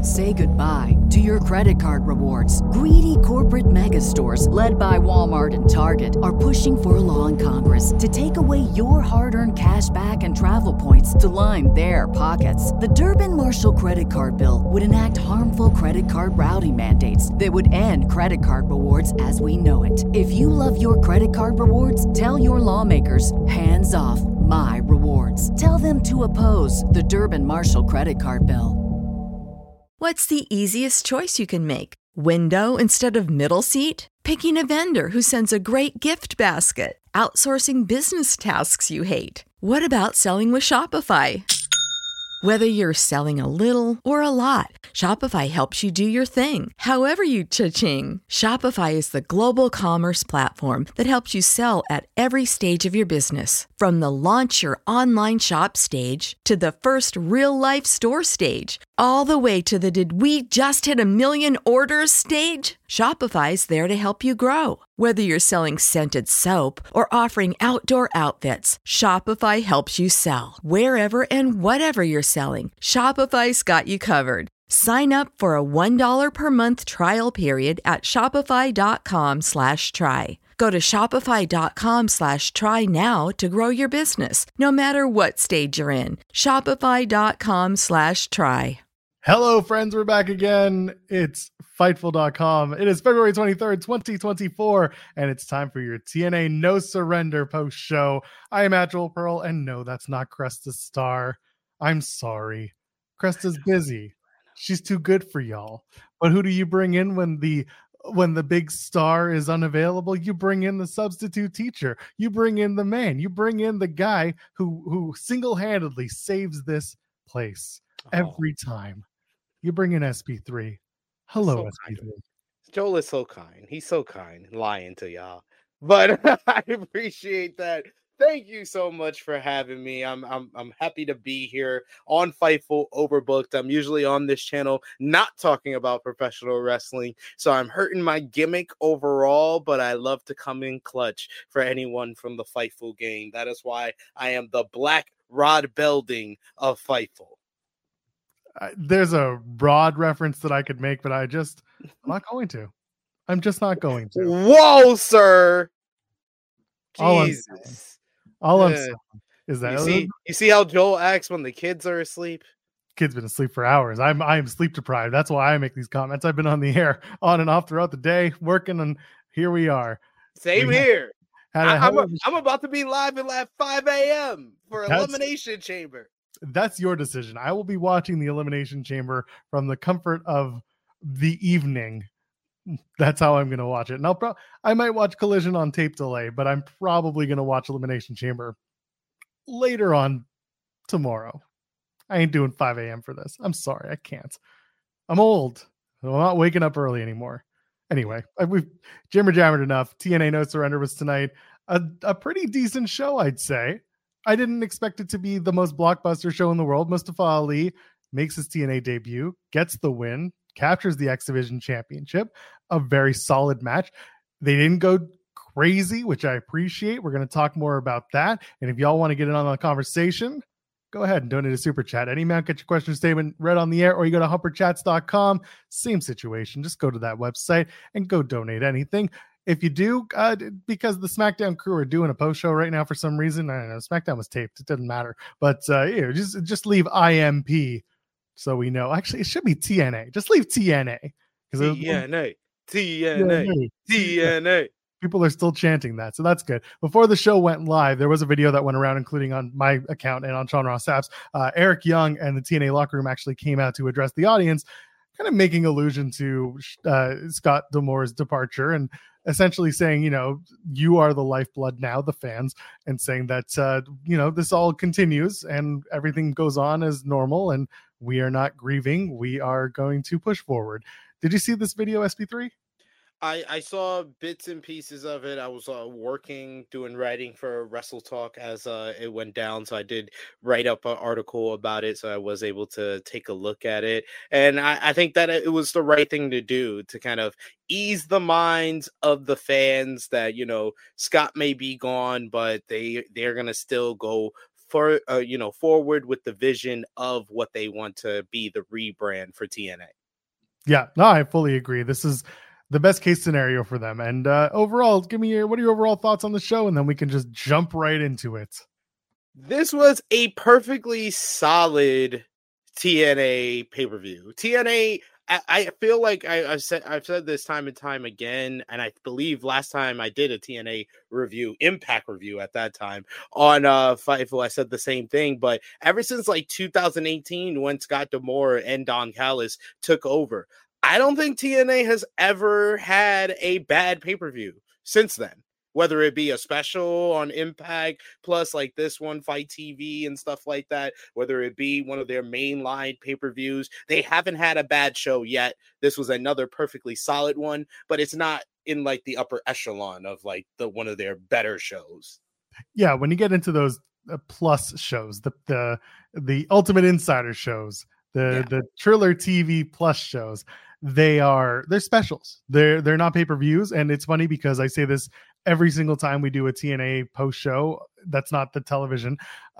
Say goodbye to your credit card rewards. Greedy corporate mega stores, led by Walmart and Target, are pushing for a law in Congress to take away your hard-earned cash back and travel points to line their pockets. The Durbin-Marshall credit card bill would enact harmful credit card routing mandates that would end credit card rewards as we know it. If you love your credit card rewards, tell your lawmakers, hands off my rewards. Tell them to oppose the Durbin-Marshall credit card bill. What's the easiest choice you can make? Window instead of middle seat? Picking a vendor who sends a great gift basket? Outsourcing business tasks you hate? What about selling with Shopify? Whether you're selling a little or a lot, Shopify helps you do your thing, however you cha-ching. Shopify is the global commerce platform that helps you sell at every stage of your business. From the launch your online shop stage to the first real-life store stage, all the way to the did we just hit 1 million orders stage. Shopify's there to help you grow. Whether you're selling scented soap or offering outdoor outfits, Shopify helps you sell. Wherever and whatever you're selling, Shopify's got you covered. Sign up for a $1 per month trial period at shopify.com/try. Go to shopify.com/try now to grow your business, no matter what stage you're in. Shopify.com/try. Hello, friends. We're back again. It's Fightful.com. It is February 23rd, 2024, and it's time for your TNA No Surrender post show. I am Actual Pearl, and no, that's not Cresta Star. I'm sorry. Cresta's busy. She's too good for y'all. But who do you bring in when the big star is unavailable? You bring in the substitute teacher. You bring in the man. You bring in the guy who single-handedly saves this place every time. You bring in SP3. Hello, SP3. Joel is so kind. He's so kind, lying to y'all. But I appreciate that. Thank you so much for having me. I'm happy to be here on Fightful Overbooked. I'm usually on this channel not talking about professional wrestling, so I'm hurting my gimmick overall, but I love to come in clutch for anyone from the Fightful game. That is why I am the Black Rod Belding of Fightful. There's a broad reference that I could make, but I'm not going to. I'm just not going to. Whoa, sir. Jesus. All I'm saying is that you see how Joel acts when the kids are asleep? Kid's been asleep for hours. I'm sleep deprived. That's why I make these comments. I've been on the air on and off throughout the day working, and here we are. Same here. I'm about to be live at 5 a.m. for Elimination Chamber. That's your decision. I will be watching the Elimination Chamber from the comfort of the evening. That's how I'm going to watch it. And I might watch Collision on tape delay, but I'm probably going to watch Elimination Chamber later on tomorrow. I ain't doing 5 a.m. for this. I'm sorry. I can't. I'm old. I'm not waking up early anymore. Anyway, we've jammered enough. TNA No Surrender was tonight. A pretty decent show, I'd say. I didn't expect it to be the most blockbuster show in the world. Mustafa Ali makes his TNA debut, gets the win, captures the X Division Championship. A very solid match. They didn't go crazy, which I appreciate. We're going to talk more about that. And if y'all want to get in on the conversation, go ahead and donate a super chat. Any amount, get your question statement read on the air, or you go to humperchats.com. Same situation. Just go to that website and go donate anything. If you do, because the SmackDown crew are doing a post show right now for some reason. I don't know. SmackDown was taped. It doesn't matter. But just leave IMP so we know. Actually, it should be TNA. Just leave TNA. TNA. People are still chanting that, so that's good. Before the show went live, there was a video that went around, including on my account and on Sean Ross Sapp's. Eric Young and the TNA locker room actually came out to address the audience, kind of making allusion to Scott D'Amore's departure and essentially saying, you are the lifeblood now, the fans, and saying that, this all continues and everything goes on as normal and we are not grieving. We are going to push forward. Did you see this video, SP3? I saw bits and pieces of it. I was doing writing for Wrestle Talk as it went down. So I did write up an article about it. So I was able to take a look at it. And I think that it was the right thing to do to kind of ease the minds of the fans that, Scott may be gone, but they're going to still go forward with the vision of what they want to be the rebrand for TNA. Yeah, no, I fully agree. This is the best case scenario for them. And overall, what are your overall thoughts on the show? And then we can just jump right into it. This was a perfectly solid TNA pay-per-view. TNA, I feel like I've said this time and time again, and I believe last time I did a TNA review, Impact review at that time on Fightful, I said the same thing. But ever since like 2018, when Scott D'Amore and Don Callis took over, I don't think TNA has ever had a bad pay-per-view since then. Whether it be a special on Impact, plus like this one, Fight TV and stuff like that, whether it be one of their mainline pay-per-views, they haven't had a bad show yet. This was another perfectly solid one, but it's not in like the upper echelon of like one of their better shows. Yeah, when you get into those plus shows, the Ultimate Insider shows, the Triller TV plus shows, they're specials. They're not pay-per-views, and it's funny because I say this every single time we do a TNA post show. That's not the television.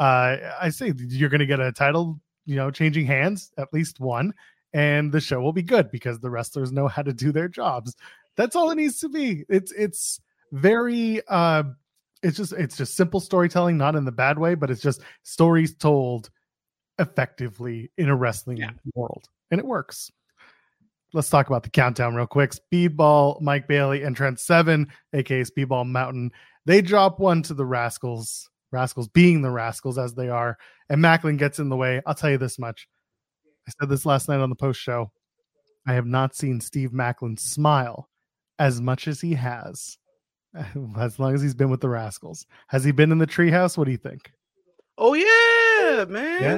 I say you're going to get a title, changing hands, at least one, and the show will be good because the wrestlers know how to do their jobs. That's all it needs to be. It's very it's just simple storytelling, not in the bad way, but it's just stories told effectively in a wrestling world, and it works. Let's talk about the countdown real quick. Speedball, Mike Bailey, and Trent Seven, aka Speedball Mountain. They drop one to the Rascals. Rascals being the Rascals as they are. And Macklin gets in the way. I'll tell you this much. I said this last night on the post show. I have not seen Steve Macklin smile as much as he has as long as he's been with the Rascals. Has he been in the treehouse? What do you think? Oh yeah, man. Yeah.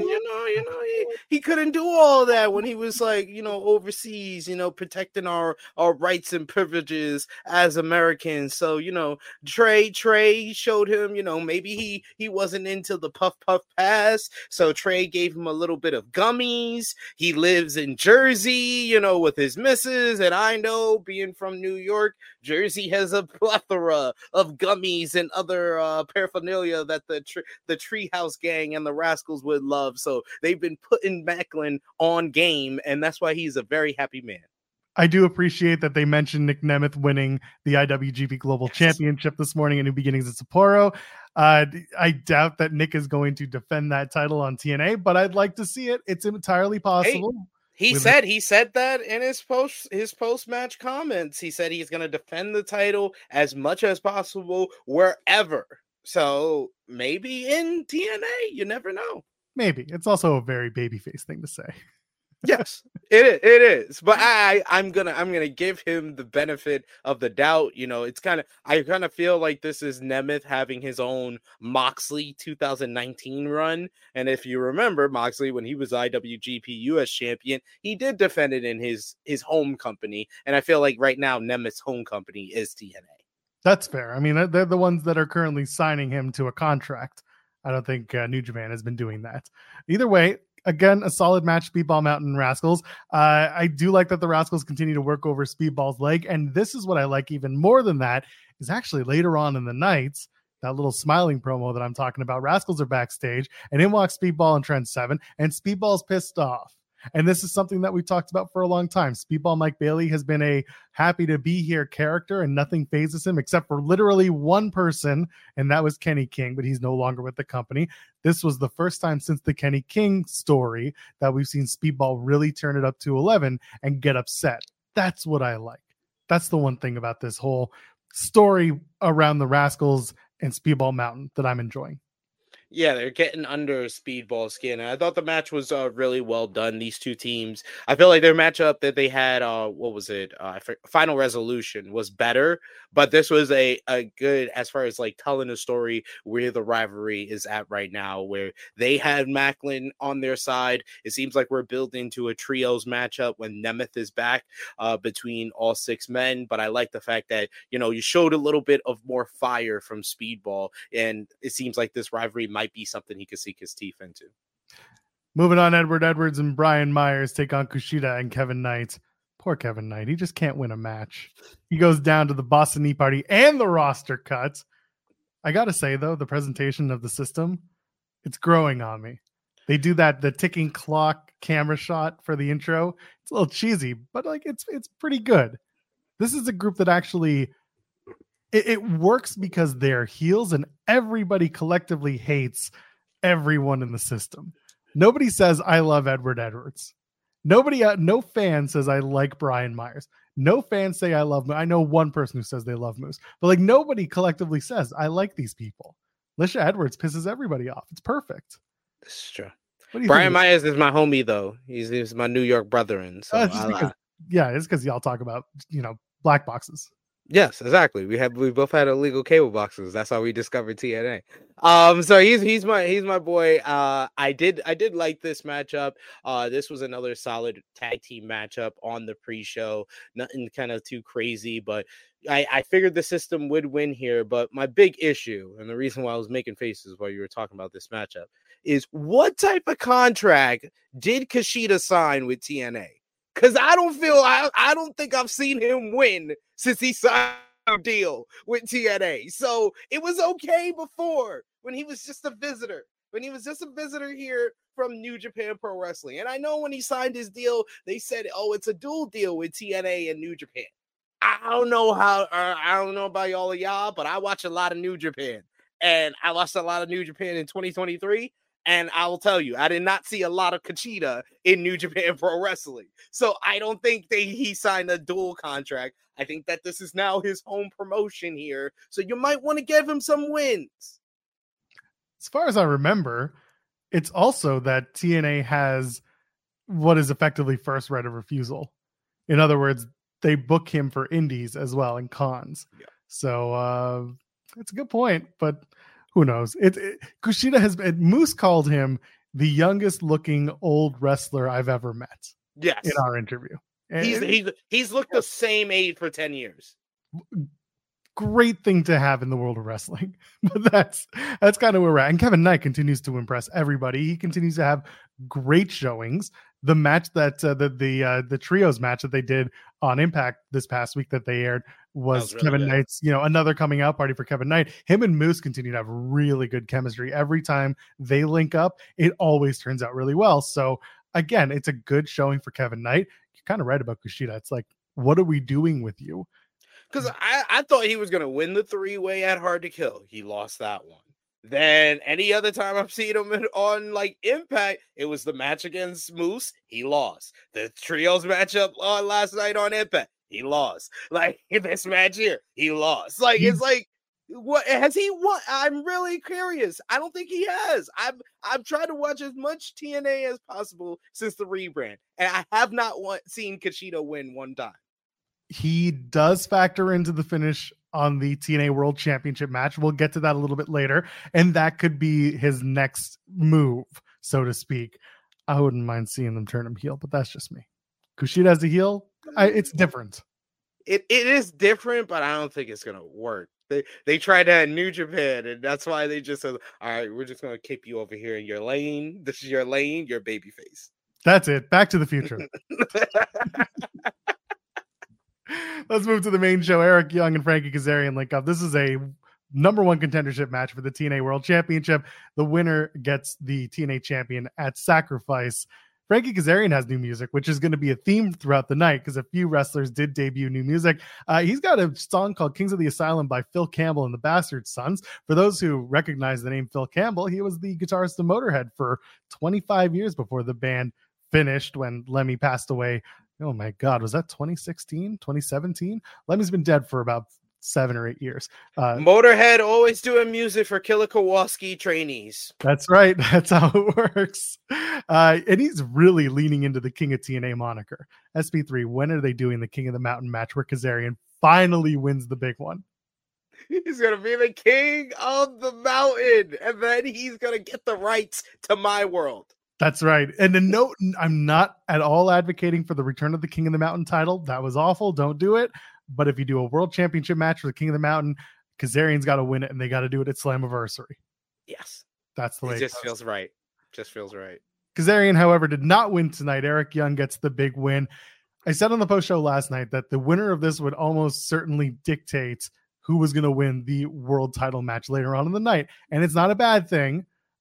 He couldn't do all that when he was like, overseas, protecting our rights and privileges as Americans. So, Trey showed him, maybe he wasn't into the puff pass. So Trey gave him a little bit of gummies. He lives in Jersey, with his missus. And I know, being from New York, Jersey has a plethora of gummies and other paraphernalia that the Treehouse Gang and the Rascals would love. So they've been putting Macklin on game, and that's why he's a very happy man. I do appreciate that they mentioned Nick Nemeth winning the IWGP Global Championship this morning in New Beginnings at Sapporo. I doubt that Nick is going to defend that title on TNA, but I'd like to see it. It's entirely possible. Hey. He said that in his post-match comments. He said he's going to defend the title as much as possible wherever. So maybe in TNA, you never know. Maybe. It's also a very babyface thing to say. Yes, it is. But I'm gonna give him the benefit of the doubt. I kind of feel like this is Nemeth having his own Moxley 2019 run. And if you remember, Moxley, when he was IWGP US champion, he did defend it in his home company. And I feel like right now Nemeth's home company is TNA. That's fair. I mean, they're the ones that are currently signing him to a contract. I don't think New Japan has been doing that. Either way, again, a solid match, Speedball Mountain Rascals. I do like that the Rascals continue to work over Speedball's leg. And this is what I like even more than that, is actually later on in the night, that little smiling promo that I'm talking about. Rascals are backstage, and in walks Speedball and Trent Seven, and Speedball's pissed off. And this is something that we've talked about for a long time. Speedball Mike Bailey has been a happy to be here character, and nothing phases him except for literally one person, and that was Kenny King, but he's no longer with the company. This was the first time since the Kenny King story that we've seen Speedball really turn it up to 11 and get upset. That's what I like. That's the one thing about this whole story around the Rascals and Speedball Mountain that I'm enjoying. Yeah, they're getting under Speedball's skin. And I thought the match was really well done. These two teams, I feel like their matchup that they had, Final Resolution was better, but this was a good, as far as like telling a story where the rivalry is at right now, where they had Macklin on their side. It seems like we're building to a trios matchup when Nemeth is back between all six men. But I like the fact that, you showed a little bit of more fire from Speedball, and it seems like this rivalry might be something he could sink his teeth into. Moving on, Edward Edwards and Brian Myers take on Kushida and Kevin Knight. Poor Kevin Knight. He just can't win a match. He goes down to the Boston Knee Party and the roster cut. I got to say, though, the presentation of the system It's growing on me. They do the ticking clock camera shot for the intro. It's a little cheesy, but like it's pretty good. This is a group that actually it works because they're heels and everybody collectively hates everyone in the system. Nobody says I love Edward Edwards. Nobody, no fan says I like Brian Myers. No fans say I love Moose. I know one person who says they love Moose, but like nobody collectively says I like these people. Lisha Edwards pisses everybody off. It's perfect. This is true. Brian Myers is my homie though. He's my New York brethren. So it's because y'all talk about black boxes. Yes, exactly. We both had illegal cable boxes. That's how we discovered TNA. So he's my boy. I did like this matchup. This was another solid tag team matchup on the pre-show. Nothing kind of too crazy, but I figured the system would win here. But my big issue, and the reason why I was making faces while you were talking about this matchup, is what type of contract did Kushida sign with TNA? Because I don't think I've seen him win since he signed a deal with TNA. So it was okay before when he was just a visitor. When he was just a visitor here from New Japan Pro Wrestling. And I know when he signed his deal, they said, oh, it's a dual deal with TNA and New Japan. I don't know about y'all, but I watch a lot of New Japan. And I watched a lot of New Japan in 2023. And I will tell you, I did not see a lot of Kushida in New Japan Pro Wrestling. So I don't think he signed a dual contract. I think that this is now his home promotion here. So you might want to give him some wins. As far as I remember, it's also that TNA has what is effectively first right of refusal. In other words, they book him for indies as well and cons. Yeah. So it's a good point, but who knows? Kushida has been. Moose called him the youngest looking old wrestler I've ever met. Yes, in our interview, and he's looked the same age for 10 years. Great thing to have in the world of wrestling, but that's kind of where we're at. And Kevin Knight continues to impress everybody. He continues to have great showings. The match that the trios match that they did on Impact this past week that they aired was really Kevin Knight's, another coming out party for Kevin Knight. Him and Moose continue to have really good chemistry. Every time they link up, it always turns out really well. So again, it's a good showing for Kevin Knight. You're kind of right about Kushida. It's like, what are we doing with you? Because I thought he was going to win the 3-way at Hard to Kill. He lost that one. Then any other time I've seen him on like Impact, it was the match against Moose. He lost. The trios matchup last night on Impact. He lost. Like this match here, he lost. Like it's like, what has he won? I'm really curious. I don't think he has. I've tried to watch as much TNA as possible since the rebrand, and I have not seen Kushida win one time. He does factor into the finish on the TNA World Championship match. We'll get to that a little bit later, and that could be his next move, so to speak. I wouldn't mind seeing them turn him heel, but that's just me. Kushida as a heel, it's different. It is different, but I don't think it's gonna work. They tried that in New Japan, and that's why they just said, "All right, we're just gonna keep you over here in your lane. This is your lane, your babyface." That's it. Back to the Future. Let's move to the main show. Eric Young and Frankie Kazarian link up. This is a number one contendership match for the TNA World Championship. The winner gets the TNA champion at Sacrifice. Frankie Kazarian has new music, which is going to be a theme throughout the night because a few wrestlers did debut new music. He's got a song called Kings of the Asylum by Phil Campbell and the Bastard Sons. For those who recognize the name Phil Campbell, he was the guitarist of Motorhead for 25 years before the band finished when Lemmy passed away. Oh my God, was that 2016, 2017? Lemmy's been dead for about 7 or 8 years. Motorhead always doing music for Killer Kowalski trainees. That's right. That's how it works. And he's really leaning into the King of TNA moniker. SP3, when are they doing the King of the Mountain match where Kazarian finally wins the big one? He's going to be the King of the Mountain, and then he's going to get the rights to my world. That's right. And no, I'm not at all advocating for the return of the King of the Mountain title. That was awful. Don't do it. But if you do a world championship match for the King of the Mountain, Kazarian's got to win it, and they got to do it at Slammiversary. Yes. That's the way it just feels right. Just feels right. Kazarian, however, did not win tonight. Eric Young gets the big win. I said on the post show last night that the winner of this would almost certainly dictate who was going to win the world title match later on in the night. And it's not a bad thing.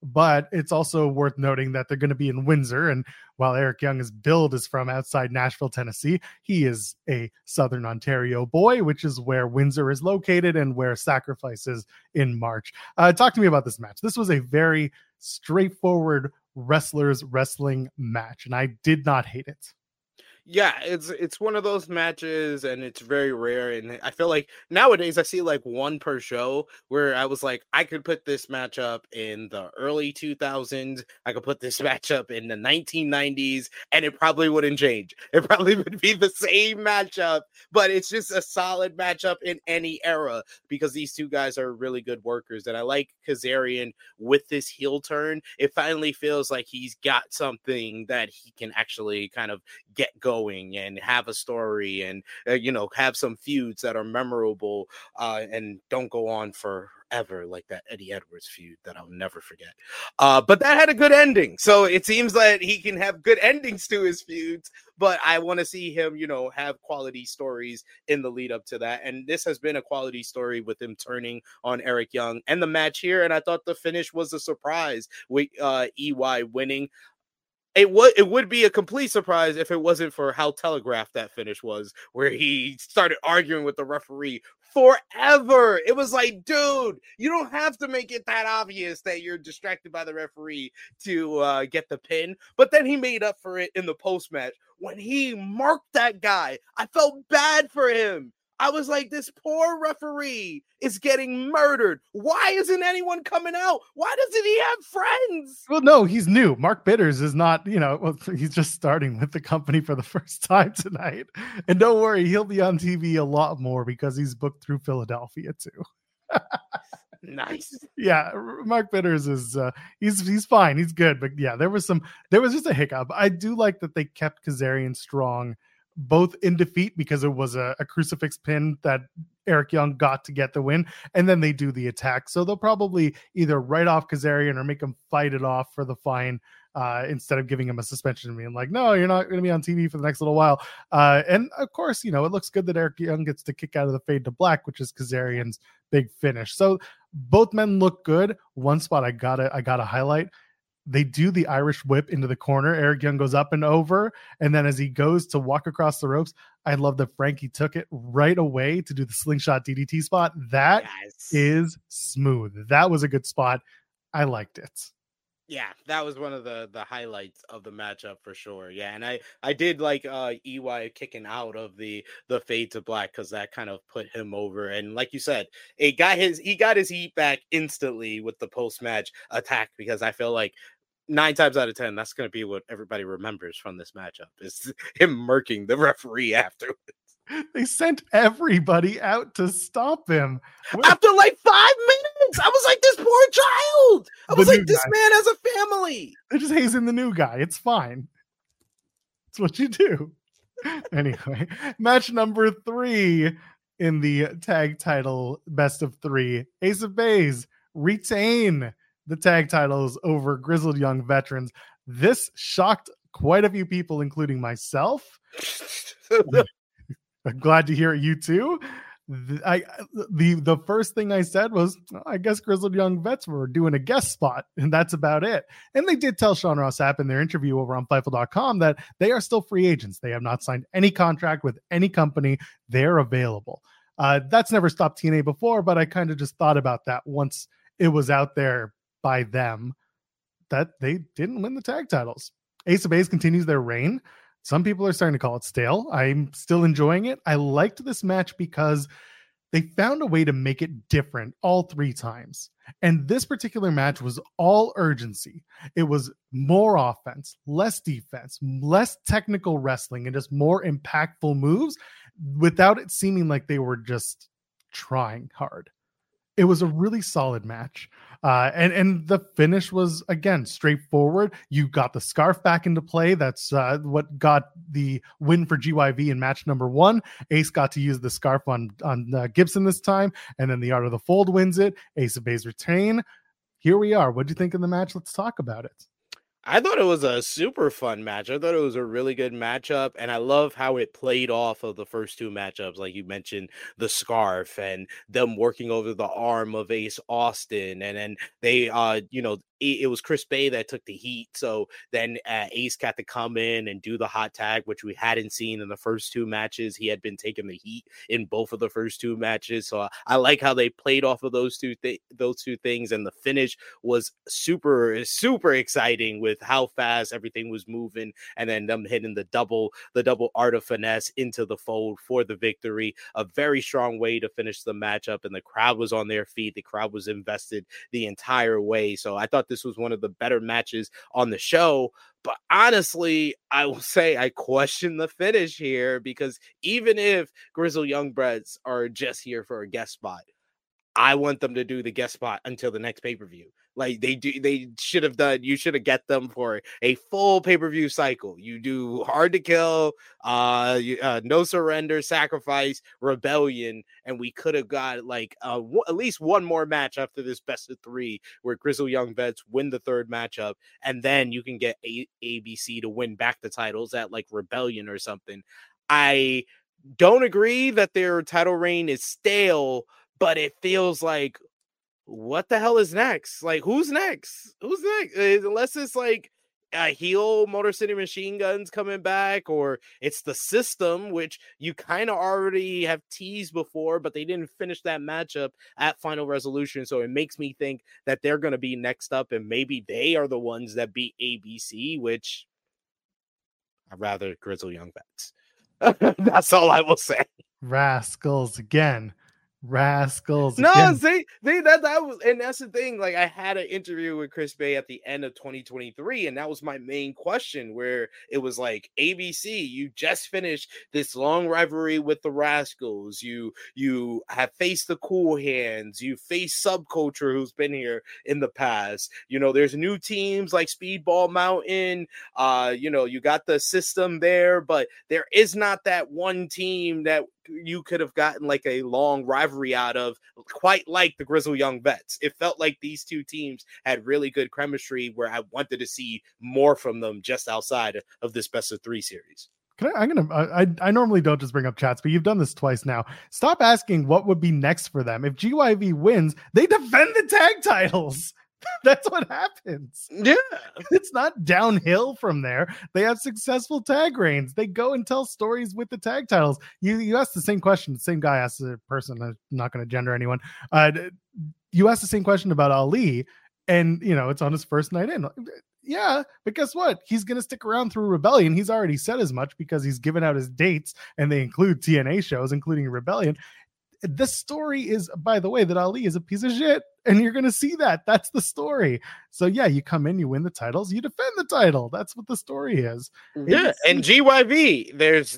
but it's also worth noting that they're going to be in Windsor. And while Eric Young's build is from outside Nashville, Tennessee, he is a Southern Ontario boy, which is where Windsor is located and where Sacrifice is in March. Talk to me about this match. This was a very straightforward wrestlers wrestling match, and I did not hate it. Yeah, it's one of those matches, and it's very rare. And I feel like nowadays I see like one per show, where I was like, I could put this matchup in the early 2000s, I could put this matchup in the 1990s, and it probably wouldn't change. It probably would be the same matchup, but it's just a solid matchup in any era, because these two guys are really good workers. And I like Kazarian with this heel turn. It finally feels like he's got something that he can actually kind of get going and have a story, and have some feuds that are memorable and don't go on forever, like that Eddie Edwards feud that I'll never forget. But that had a good ending, so it seems that he can have good endings to his feuds. But I want to see him, have quality stories in the lead up to that. And this has been a quality story with him turning on Eric Young and the match here. And I thought the finish was a surprise with EY winning. It would be a complete surprise if it wasn't for how telegraphed that finish was, where he started arguing with the referee forever. It was like, dude, you don't have to make it that obvious that you're distracted by the referee to get the pin. But then he made up for it in the post-match when he marked that guy. I felt bad for him. I was like, this poor referee is getting murdered. Why isn't anyone coming out? Why doesn't he have friends? Well, no, he's new. Mark Bitters is not, he's just starting with the company for the first time tonight. And don't worry, he'll be on TV a lot more because he's booked through Philadelphia too. Nice. Yeah, Mark Bitters is he's fine. He's good. But yeah, there was just a hiccup. I do like that they kept Kazarian strong, both in defeat because it was a crucifix pin that Eric Young got to get the win, and then they do the attack. So they'll probably either write off Kazarian or make him fight it off for the fine instead of giving him a suspension and being like, no, you're not going to be on TV for the next little while. And of course, it looks good that Eric Young gets to kick out of the Fade to Black, which is Kazarian's big finish. So both men look good. One spot I gotta highlight. They do the Irish whip into the corner. Eric Young goes up and over. And then as he goes to walk across the ropes, I love that Frankie took it right away to do the slingshot DDT spot. That is smooth. That was a good spot. I liked it. Yeah, that was one of the highlights of the matchup for sure. Yeah, and I did like EY kicking out of the Fade to Black, because that kind of put him over. And like you said, he got his heat back instantly with the post-match attack, because I feel like 9 times out of 10, that's going to be what everybody remembers from this matchup, is him murking the referee afterwards. They sent everybody out to stop him. After like 5 minutes, I was like, this poor child. I was like, this man has a family. They're just hazing the new guy. It's fine. It's what you do. Anyway, match number 3 in the tag title best of 3. Ace of Base retain the tag titles over Grizzled Young Veterans. This shocked quite a few people, including myself. I'm glad to hear it, you too. The first thing I said was, I guess Grizzled Young Vets were doing a guest spot, and that's about it. And they did tell Sean Ross Sapp in their interview over on Fightful.com that they are still free agents. They have not signed any contract with any company. They're available. That's never stopped TNA before, but I kind of just thought about that once it was out there by them that they didn't win the tag titles. Ace of Base continues their reign. Some people are starting to call it stale. I'm still enjoying it. I liked this match because they found a way to make it different all 3 times. And this particular match was all urgency. It was more offense, less defense, less technical wrestling, and just more impactful moves without it seeming like they were just trying hard. It was a really solid match. And the finish was, again, straightforward. You got the scarf back into play. That's what got the win for GYV in match number 1. Ace got to use the scarf on Gibson this time. And then the Art of the Fold wins it. Ace of Base retain. Here we are. What do you think of the match? Let's talk about it. I thought it was a super fun match. I thought it was a really good matchup, and I love how it played off of the first two matchups. Like you mentioned, the scarf and them working over the arm of Ace Austin, and then they, it was Chris Bay that took the heat. So then Ace got to come in and do the hot tag, which we hadn't seen in the first two matches. He had been taking the heat in both of the first two matches. So I like how they played off of those two things, and the finish was super, super exciting with how fast everything was moving, and then them hitting the double art of finesse into the fold for the victory. A very strong way to finish the matchup, and the crowd was on their feet. The crowd was invested the entire way. So I thought this was one of the better matches on the show. But honestly, I will say I question the finish here, because even if Grizzled Young Breds are just here for a guest spot, I want them to do the guest spot until the next pay-per-view. Like they should have done. You should have get them for a full pay-per-view cycle. You do Hard to Kill, No Surrender, Sacrifice, Rebellion, and we could have got like at least one more match after this best of three, where Grizzled Young Vets win the third matchup, and then you can get ABC to win back the titles at like Rebellion or something. I don't agree that their title reign is stale, but it feels like, what the hell is next? Like, who's next? Unless it's like a heel Motor City Machine Guns coming back, or it's the System, which you kind of already have teased before, but they didn't finish that matchup at Final Resolution. So it makes me think that they're going to be next up, and maybe they are the ones that beat ABC, which I'd rather Grizzled Young Vets. That's all I will say. Rascals again. Rascals. No, again. see, that was, and that's the thing. Like, I had an interview with Chris Bay at the end of 2023, and that was my main question, where it was like, ABC, you just finished this long rivalry with the Rascals. You have faced the Cool Hands. You faced Subculture, who's been here in the past. You know, there's new teams like Speedball Mountain. You got the System there, but there is not that one team that you could have gotten like a long rivalry out of, quite like the Grizzled Young Vets. It felt like these two teams had really good chemistry, where I wanted to see more from them just outside of this best of three series. I normally don't just bring up chats, but you've done this twice now. Stop asking what would be next for them. If GYV wins, they defend the tag titles. That's what happens. Yeah. It's not downhill from there. They have successful tag reigns. They go and tell stories with the tag titles. You asked the same question. The same guy asked the person. I'm not going to gender anyone. You asked the same question about Ali, and it's on his first night in. Yeah, but guess what? He's going to stick around through Rebellion. He's already said as much, because he's given out his dates, and they include TNA shows, including Rebellion. The story is, by the way, that Ali is a piece of shit, and you're going to see that. That's the story. So yeah, you come in, you win the titles, you defend the title. That's what the story is. Yeah, and GYV, there's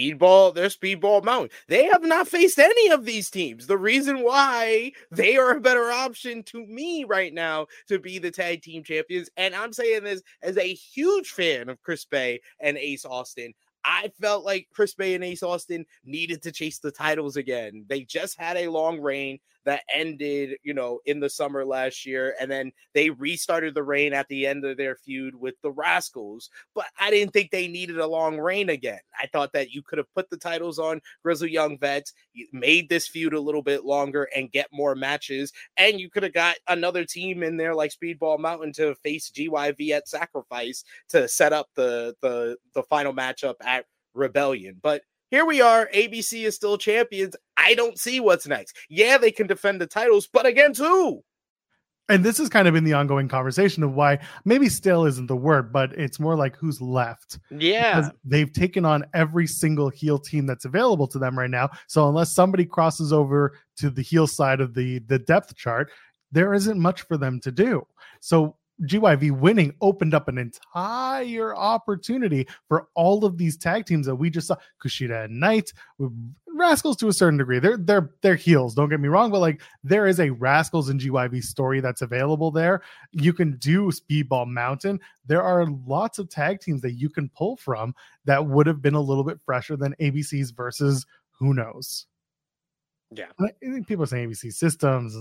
Speedball Mountain. They have not faced any of these teams. The reason why they are a better option to me right now to be the tag team champions, and I'm saying this as a huge fan of Chris Bay and Ace Austin. I felt like Chris Bay and Ace Austin needed to chase the titles again. They just had a long reign that ended, in the summer last year, and then they restarted the reign at the end of their feud with the Rascals. But I didn't think they needed a long reign again. I thought that you could have put the titles on Grizzled Young Vets, made this feud a little bit longer and get more matches, and you could have got another team in there like Speedball Mountain to face GYV at Sacrifice to set up the final matchup at Rebellion. But here we are. ABC is still champions. I don't see what's next. Yeah, they can defend the titles, but against who? And this has kind of been the ongoing conversation of why maybe still isn't the word, but it's more like who's left. Yeah. Because they've taken on every single heel team that's available to them right now. So unless somebody crosses over to the heel side of the depth chart, there isn't much for them to do. So GYV winning opened up an entire opportunity for all of these tag teams that we just saw. Kushida and Knight, Rascals to a certain degree. They're heels, don't get me wrong, but like there is a Rascals and GYV story that's available there. You can do Speedball Mountain. There are lots of tag teams that you can pull from that would have been a little bit fresher than ABC's versus who knows. Yeah. I think people are saying ABC Systems, and it's like,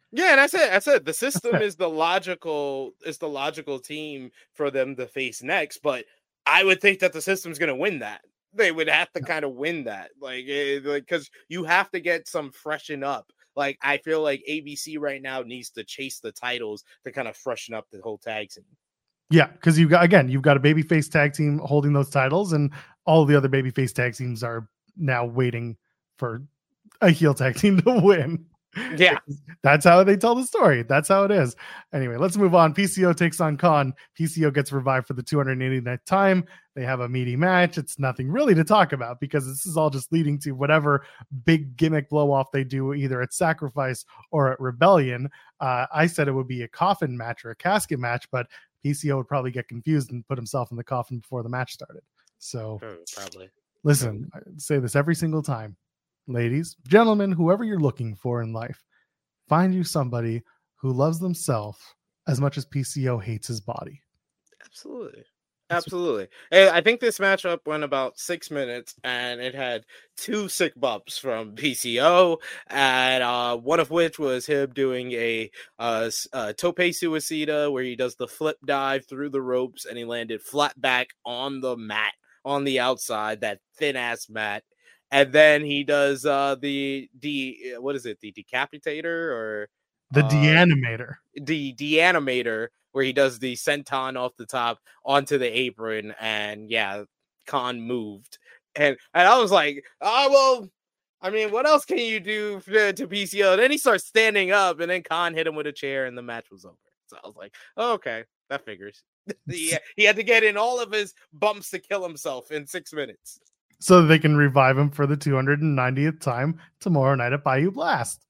Yeah, and I said the system is the logical team for them to face next, but I would think that the system's going to win that. They would have to kind of win that, like because you have to get some freshen up. Like I feel like ABC right now needs to chase the titles to kind of freshen up the whole tag scene. Yeah, because you've got a babyface tag team holding those titles, and all the other babyface tag teams are now waiting for a heel tag team to win. Yeah, that's how they tell the story. That's how it is. Anyway, let's move on. PCO takes on Khan. PCO gets revived for the 289th time. They have a meaty match. It's nothing really to talk about because this is all just leading to whatever big gimmick blow off they do either at Sacrifice or at Rebellion. I said it would be a coffin match or a casket match, but PCO would probably get confused and put himself in the coffin before the match started. So probably. Listen, I say this every single time. Ladies, gentlemen, whoever you're looking for in life, find you somebody who loves themselves as much as PCO hates his body. Absolutely. And I think this matchup went about 6 minutes, and it had 2 sick bumps from PCO, and one of which was him doing a tope suicida where he does the flip dive through the ropes, and he landed flat back on the mat on the outside, that thin ass mat. And then he does the what is it? The decapitator or the deanimator? The deanimator, where he does the senton off the top onto the apron, and yeah, Khan moved, and I was like, oh well, I mean, what else can you do to PCO? Then he starts standing up, and then Khan hit him with a chair, and the match was over. So I was like, oh, okay, that figures. He had to get in all of his bumps to kill himself in 6 minutes. So they can revive him for the 290th time tomorrow night at Bayou Blast.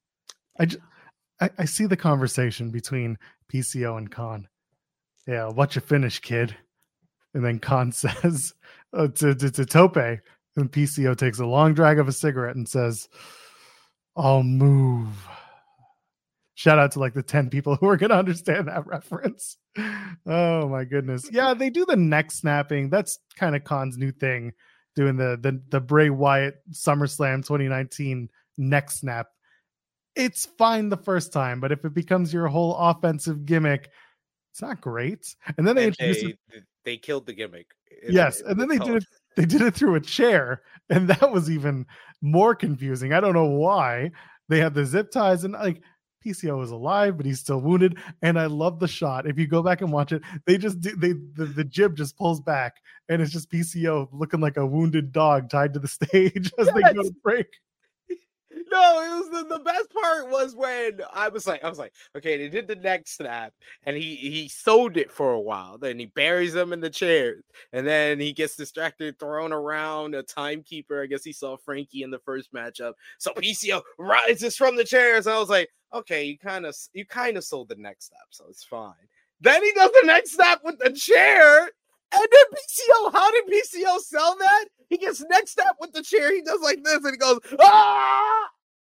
I see the conversation between PCO and Khan. Yeah, what you finish, kid? And then Khan says to Tope, and PCO takes a long drag of a cigarette and says, I'll move. Shout out to like the 10 people who are going to understand that reference. Oh my goodness. Yeah, they do the neck snapping. That's kind of Khan's new thing. Doing the Bray Wyatt SummerSlam 2019 neck snap. It's fine the first time, but if it becomes your whole offensive gimmick, it's not great. And then they killed the gimmick. Yes, and then they did it through a chair, and that was even more confusing. I don't know why. They had the zip ties, and like PCO is alive, but he's still wounded. And I love the shot. If you go back and watch it, they just the jib just pulls back, and it's just PCO looking like a wounded dog tied to the stage as they go to break. No, it was the best part was when I was like, okay, they did the neck snap, and he sold it for a while. Then he buries them in the chairs, and then he gets distracted, thrown around a timekeeper. I guess he saw Frankie in the first matchup. So PCO rises from the chairs. And I was like, okay, you kind of sold the neck snap, so it's fine. Then he does the neck snap with the chair. And then PCO, how did PCO sell that? He gets neck snap with the chair. He does like this, and he goes, ah!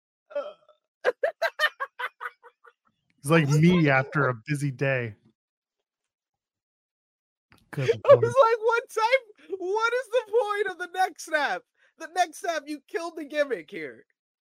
It's like me after a busy day. I was like, what is the point of the neck snap? The neck snap, you killed the gimmick here.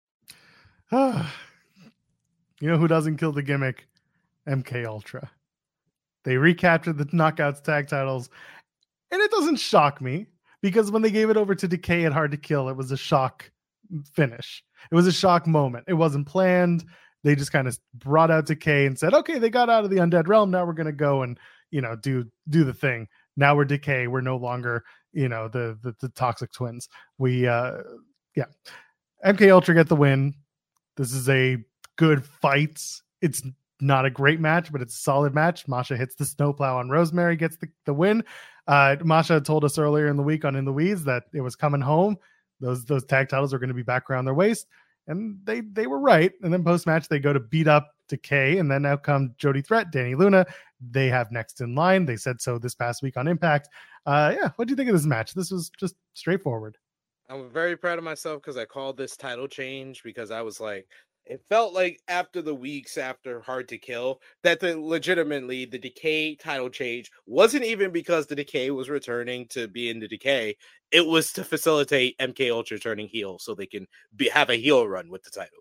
You know who doesn't kill the gimmick? MK Ultra. They recaptured the Knockouts tag titles, and it doesn't shock me because when they gave it over to Decay at Hard to Kill, it was a shock finish. It was a shock moment. It wasn't planned. They just kind of brought out Decay and said, okay, they got out of the Undead Realm. Now we're going to go and, do the thing. Now we're Decay. We're no longer, the Toxic Twins. MK Ultra get the win. This is a good fight. It's not a great match, but it's a solid match. Masha hits the snowplow on Rosemary, gets the win. Masha told us earlier in the week on In the Weeds that it was coming home. Those tag titles are going to be back around their waist, and they were right. And then post match they go to beat up Decay, and then now come Jody Threat, Danny Luna. They have next in line. They said so this past week on Impact. What do you think of this match? This was just straightforward. I'm very proud of myself because I called this title change because I was like, it felt like after the weeks after Hard to Kill that legitimately the Decay title change wasn't even because the Decay was returning to be in the Decay. It was to facilitate MK Ultra turning heel so they can have a heel run with the titles.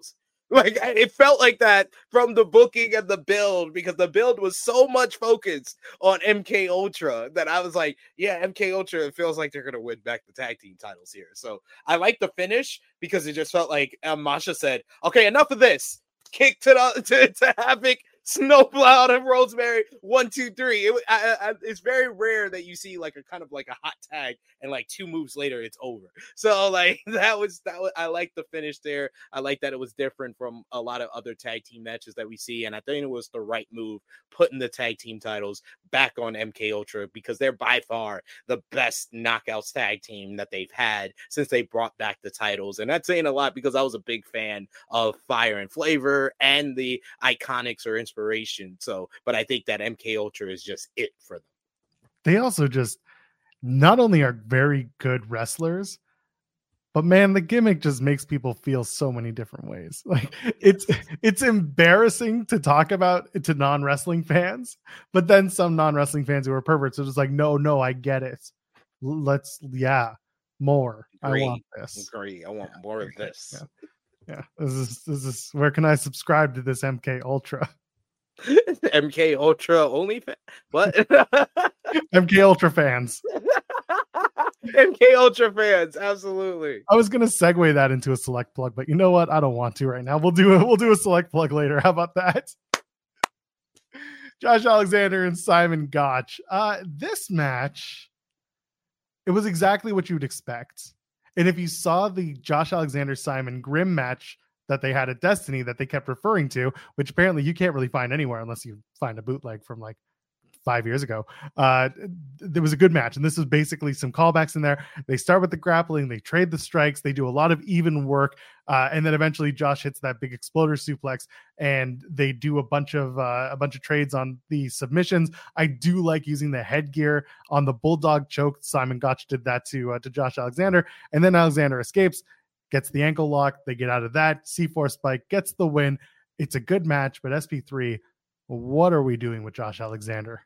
Like, it felt like that from the booking and the build, because the build was so much focused on MK Ultra that I was like, yeah, MK Ultra, it feels like they're going to win back the tag team titles here. So I like the finish because it just felt like Masha said, okay, enough of this. Kick to Havoc, Snowplow and Rosemary, 1, 2, 3. It's very rare that you see like a kind of like a hot tag and like 2 moves later it's over. So like that was I like the finish there. I like that it was different from a lot of other tag team matches that we see, and I think it was the right move putting the tag team titles back on MK Ultra, because they're by far the best knockouts tag team that they've had since they brought back the titles. And that's saying a lot because I was a big fan of Fire and Flavor and the Iconics or inspiration. So, but I think that MK Ultra is just it for them. They also just not only are very good wrestlers, but man, the gimmick just makes people feel so many different ways. Like it's embarrassing to talk about it to non-wrestling fans, but then some non-wrestling fans who are perverts are just like, no, I get it. Let's, more. Agree. I want this. Agree. I want more of this. Yeah. This is where can I subscribe to this MK Ultra? MK Ultra only what? MK Ultra fans. MK Ultra fans, absolutely. I was gonna segue that into a select plug, but you know what? I don't want to right now. We'll do a select plug later. How about that? Josh Alexander and Simon Gotch. This match, it was exactly what you would expect. And if you saw the Josh Alexander Simon Grimm match that they had at Destiny that they kept referring to, which apparently you can't really find anywhere unless you find a bootleg from like 5 years ago, there was a good match. And this is basically some callbacks in there. They start with the grappling, they trade the strikes, they do a lot of even work, and then eventually Josh hits that big exploder suplex, and they do a bunch of trades on the submissions. I do like using the headgear on the bulldog choke. Simon Gotch did that to Josh Alexander, and then Alexander escapes, gets the ankle lock, they get out of that, C4 spike, gets the win. It's a good match, but SP3, what are we doing with Josh Alexander?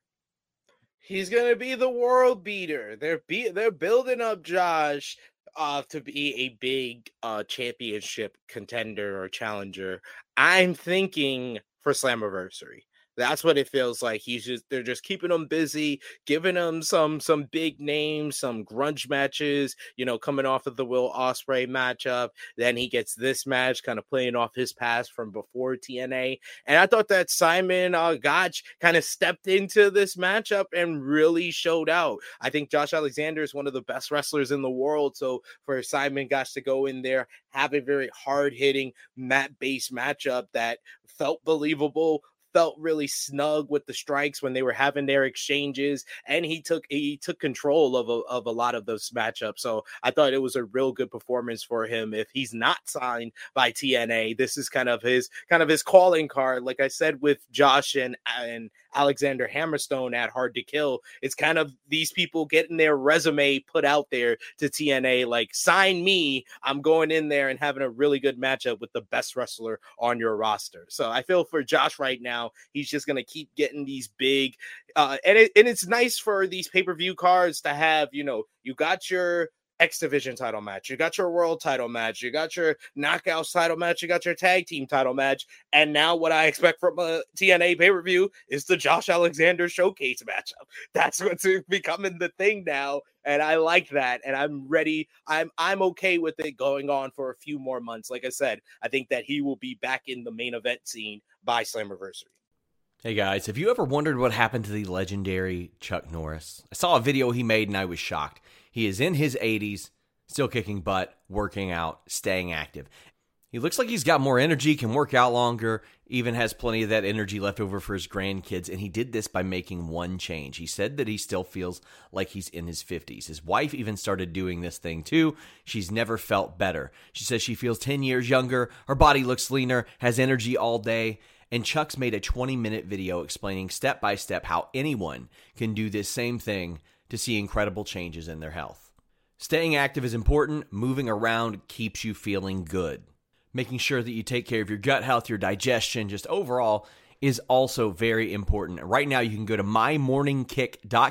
He's gonna be the world beater. They're building up Josh to be a big championship contender or challenger. I'm thinking for Slammiversary. That's what it feels like. They're just keeping him busy, giving him some big names, some grunge matches, coming off of the Will Ospreay matchup. Then he gets this match, kind of playing off his past from before TNA. And I thought that Simon Gotch kind of stepped into this matchup and really showed out. I think Josh Alexander is one of the best wrestlers in the world. So for Simon Gotch to go in there, have a very hard-hitting mat-based matchup that felt believable, felt really snug with the strikes when they were having their exchanges, and he took control of a lot of those matchups. So I thought it was a real good performance for him. If he's not signed by TNA, this is kind of his calling card. Like I said, with Josh and Alexander Hammerstone at Hard to Kill, it's kind of these people getting their resume put out there to TNA, like, sign me, I'm going in there and having a really good matchup with the best wrestler on your roster. So I feel for Josh right now, he's just going to keep getting these big, and it's nice for these pay-per-view cards to have, you got your X Division title match, you got your world title match, you got your knockouts title match, you got your tag team title match, and now what I expect from a TNA pay-per-view is the Josh Alexander showcase matchup. That's what's becoming the thing now, and I like that, and I'm ready. I'm okay with it going on for a few more months. Like I said, I think that he will be back in the main event scene by Slammiversary. Hey guys, have you ever wondered what happened to the legendary Chuck Norris? I saw a video he made and I was shocked. He is in his 80s, still kicking butt, working out, staying active. He looks like he's got more energy, can work out longer, even has plenty of that energy left over for his grandkids, and he did this by making one change. He said that he still feels like he's in his 50s. His wife even started doing this thing too. She's never felt better. She says she feels 10 years younger, her body looks leaner, has energy all day, and Chuck's made a 20-minute video explaining step by step how anyone can do this same thing to see incredible changes in their health. Staying active is important. Moving around keeps you feeling good. Making sure that you take care of your gut health, your digestion, just overall is also very important. Right now, you can go to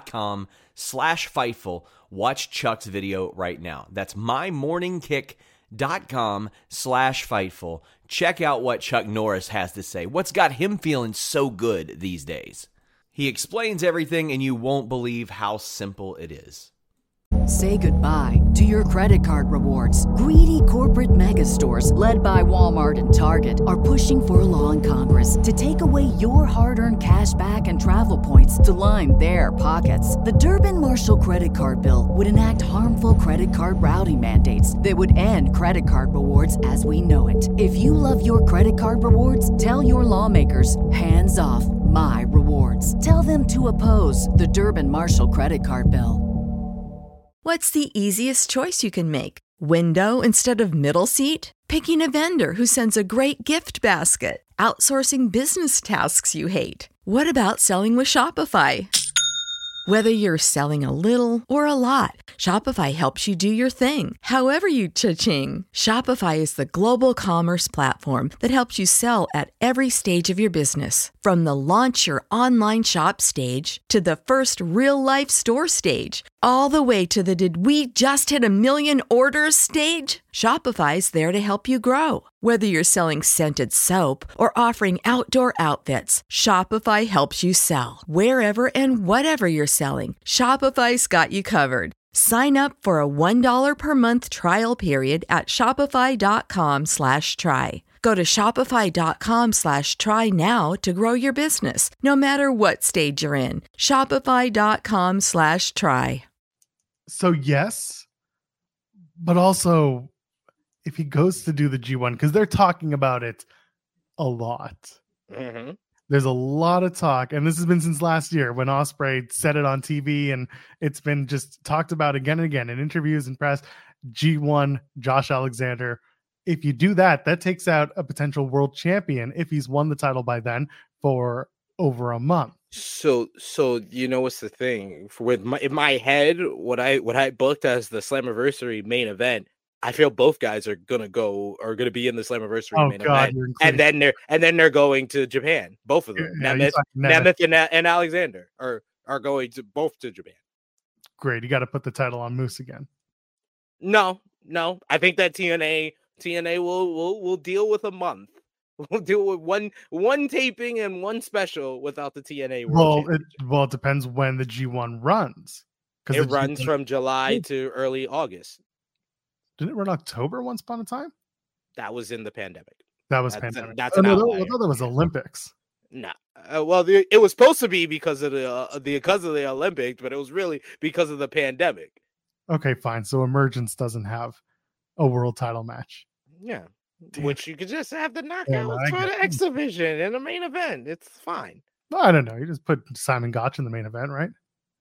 mymorningkick.com/Fightful. Watch Chuck's video right now. That's mymorningkick.com shopify.com/Fightful. Check out what Chuck Norris has to say. What's got him feeling so good these days? He explains everything, and you won't believe how simple it is. Say goodbye to your credit card rewards. Greedy corporate mega stores, led by Walmart and Target, are pushing for a law in Congress to take away your hard-earned cash back and travel points to line their pockets. The Durbin-Marshall credit card bill would enact harmful credit card routing mandates that would end credit card rewards as we know it. If you love your credit card rewards, tell your lawmakers, hands off my rewards. Tell them to oppose the Durbin-Marshall credit card bill. What's the easiest choice you can make? Window instead of middle seat? Picking a vendor who sends a great gift basket? Outsourcing business tasks you hate? What about selling with Shopify? Whether you're selling a little or a lot, Shopify helps you do your thing, however you cha-ching. Shopify is the global commerce platform that helps you sell at every stage of your business. From the launch your online shop stage to the first real-life store stage, all the way to the did we just hit a million orders stage. Shopify's there to help you grow. Whether you're selling scented soap or offering outdoor outfits, Shopify helps you sell. Wherever and whatever you're selling, Shopify's got you covered. Sign up for a $1 per month trial period at shopify.com/try. Go to shopify.com/try now to grow your business, no matter what stage you're in. Shopify.com/try. So yes, but also if he goes to do the G1, because they're talking about it a lot. Mm-hmm. There's a lot of talk, and this has been since last year when Ospreay said it on TV, and it's been just talked about again and again in interviews and press. G1, Josh Alexander. If you do that, that takes out a potential world champion if he's won the title by then for over a month. So you know what's the thing in my head, what I booked as the Slammiversary main event. I feel both guys are gonna be in the Slammiversary main event, and then they're going to Japan. Both of them, Nemeth and Alexander are going to both to Japan. Great, you got to put the title on Moose again. No, I think that TNA will deal with a month. We'll deal with one taping and one special without the TNA World Championship. It depends when the G1 runs. It runs from July to early August. Didn't it run October once upon a time? That was in the pandemic. That's pandemic. That's an outlier. I thought that was Olympics. No. It was supposed to be because of the Olympics, but it was really because of the pandemic. Okay, fine. So Emergence doesn't have a world title match. Yeah. Which you could just have the knockouts for the X Division in the main event. It's fine. Well, I don't know. You just put Simon Gotch in the main event, right?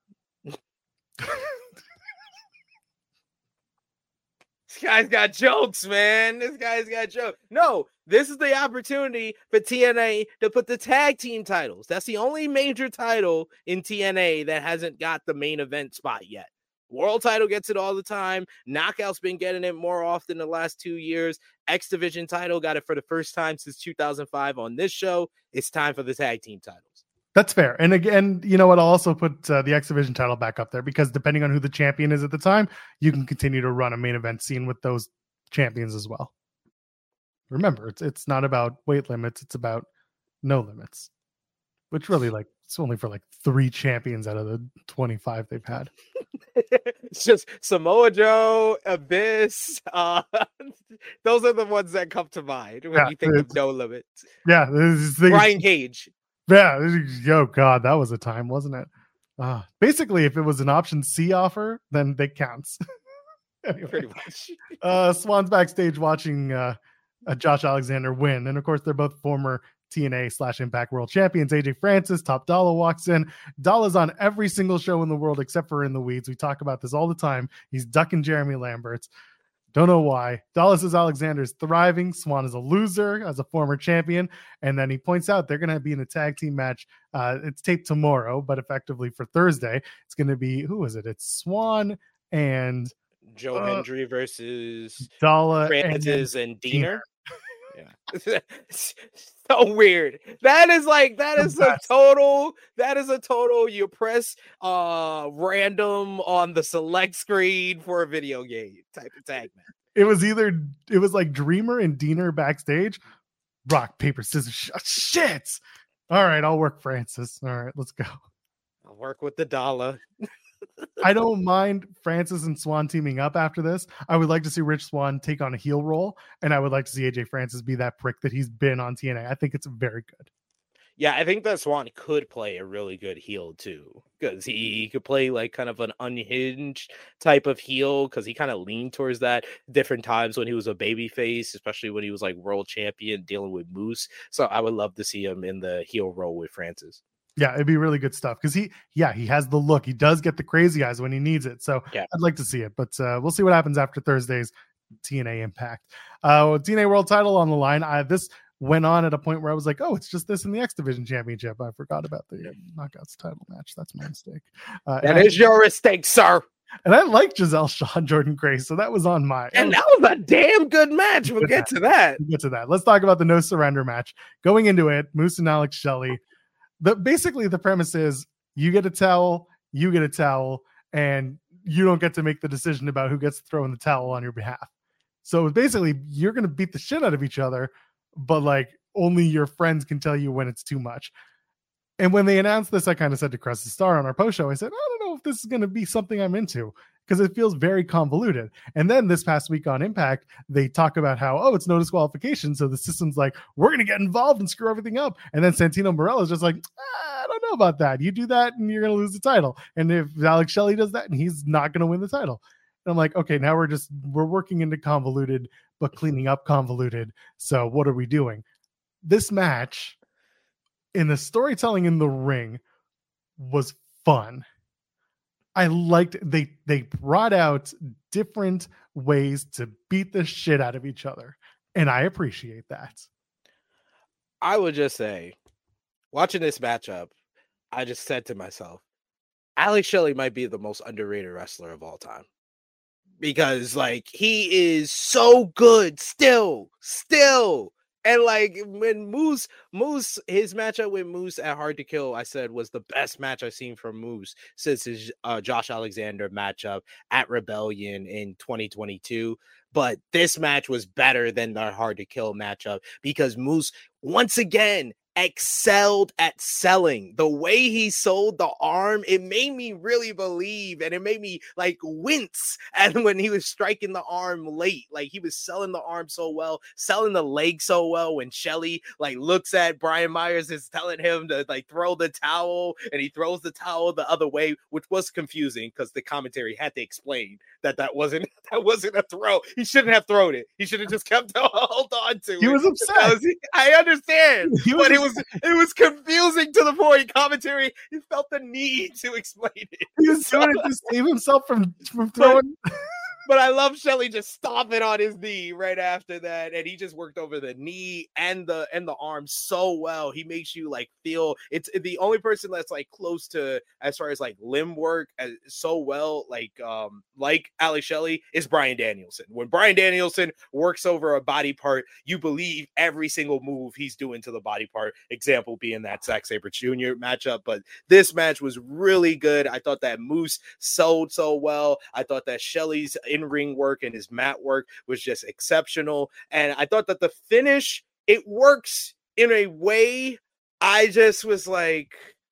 This guy's got jokes, man. This guy's got jokes. No, this is the opportunity for TNA to put the tag team titles. That's the only major title in TNA that hasn't got the main event spot yet. World title gets it all the time. Knockout's been getting it more often the last 2 years. X Division title got it for the first time since 2005 on this show. It's time for the tag team titles. That's fair. And again, you know what? I'll also put the X Division title back up there because depending on who the champion is at the time, you can continue to run a main event scene with those champions as well. Remember, it's not about weight limits. It's about no limits, which really it's only for 3 champions out of the 25 they've had. It's just Samoa Joe, Abyss. Those are the ones that come to mind when you think of no limits. Yeah. Brian Cage. Yeah. Oh God, that was a time, wasn't it? Basically, if it was an option C offer, then they counts. Anyway, pretty much. Swan's backstage watching Josh Alexander win. And of course, they're both former TNA/Impact World Champions. AJ Francis, Top Dollar walks in. Dollah's on every single show in the world except for In the Weeds. We talk about this all the time. He's ducking Jeremy Lamberts. Don't know why. Dollah says Alexander's thriving. Swan is a loser as a former champion. And then he points out they're going to be in a tag team match. It's taped tomorrow, but effectively for Thursday, it's going to be, who is it? It's Swan and Joe Hendry versus Dollah Francis and Diener. Yeah. So weird. That is a total you press random on the select screen for a video game type of tag match. it was like Dreamer and Diener backstage. Rock, paper, scissors. Shit. All right, I'll work Francis. All right, let's go. I'll work with the dollar. I don't mind Francis and Swan teaming up after this. I would like to see Rich Swann take on a heel role, and I would like to see AJ Francis be that prick that he's been on TNA. I think it's very good. Yeah, I think that Swan could play a really good heel too, because he could play like kind of an unhinged type of heel, because he kind of leaned towards that different times when he was a baby face, especially when he was like world champion dealing with Moose. So I would love to see him in the heel role with Francis. Yeah, it'd be really good stuff because he has the look. He does get the crazy eyes when he needs it. So yeah. I'd like to see it, but we'll see what happens after Thursday's TNA Impact. TNA World Title on the line. This went on at a point where I was like, oh, it's just this in the X Division Championship. I forgot about the Knockouts title match. That's my mistake. That is your mistake, sir. And I like Giselle Shaw and Jordan Grace, so that was on my. And that was a damn good match. We'll get to that. Let's talk about the No Surrender match. Going into it, Moose and Alex Shelley. Basically, the premise is you get a towel, and you don't get to make the decision about who gets to throw in the towel on your behalf. So basically, you're going to beat the shit out of each other, but like only your friends can tell you when it's too much. And when they announced this, I kind of said to Crest the Star on our post show, I said, I don't know if this is going to be something I'm into, because it feels very convoluted. And then this past week on Impact, they talk about how, oh, it's no disqualification. So the system's like, we're going to get involved and screw everything up. And then Santino Marella is just like, I don't know about that. You do that and you're going to lose the title. And if Alex Shelley does that, and he's not going to win the title. And I'm like, okay, now we're working into convoluted, but cleaning up convoluted. So what are we doing? This match in the storytelling in the ring was fun. I liked they brought out different ways to beat the shit out of each other, and I appreciate that. I would just say, watching this matchup, I just said to myself, Alex Shelley might be the most underrated wrestler of all time, because like he is so good still. And like when Moose, his matchup with Moose at Hard to Kill, I said was the best match I've seen from Moose since his Josh Alexander matchup at Rebellion in 2022. But this match was better than the Hard to Kill matchup because Moose once again excelled at selling. The way he sold the arm, it made me really believe, and it made me like wince. And when he was striking the arm late, like he was selling the arm so well, selling the leg so well. When Shelley like looks at Brian Myers, is telling him to like throw the towel, and he throws the towel the other way, which was confusing because the commentary had to explain that wasn't a throw. He shouldn't have thrown it. He should have just kept hold on to it. He was upset. I understand, but it was confusing to the point. Commentary, he felt the need to explain it. He was doing it to save himself from throwing. But I love Shelley just stomping on his knee right after that, and he just worked over the knee and the arm so well. He makes you like feel it's the only person that's like close to as far as like limb work so well, like Alex Shelley is Bryan Danielson. When Bryan Danielson works over a body part, you believe every single move he's doing to the body part. Example being that Zack Sabre Jr. matchup, but this match was really good. I thought that Moose sold so well. I thought that Shelley's in-ring work and his mat work was just exceptional. And I thought that the finish, it works in a way I just was like,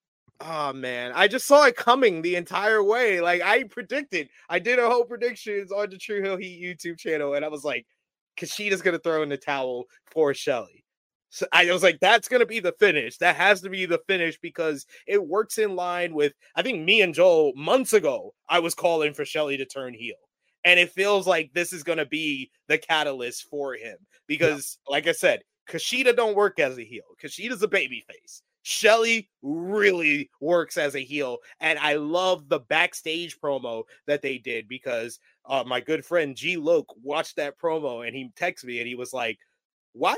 oh man, I just saw it coming the entire way. Like I did a whole predictions on the True Hill Heat YouTube channel, and I was like, Kushida's going to throw in the towel for Shelley. So I was like, that's going to be the finish. That has to be the finish because it works in line with, I think me and Joel months ago, I was calling for Shelley to turn heel. And it feels like this is going to be the catalyst for him because, like I said, Kushida don't work as a heel. Kushida's a babyface. Shelley really works as a heel. And I love the backstage promo that they did because my good friend G. Loke watched that promo and he texted me and he was like, why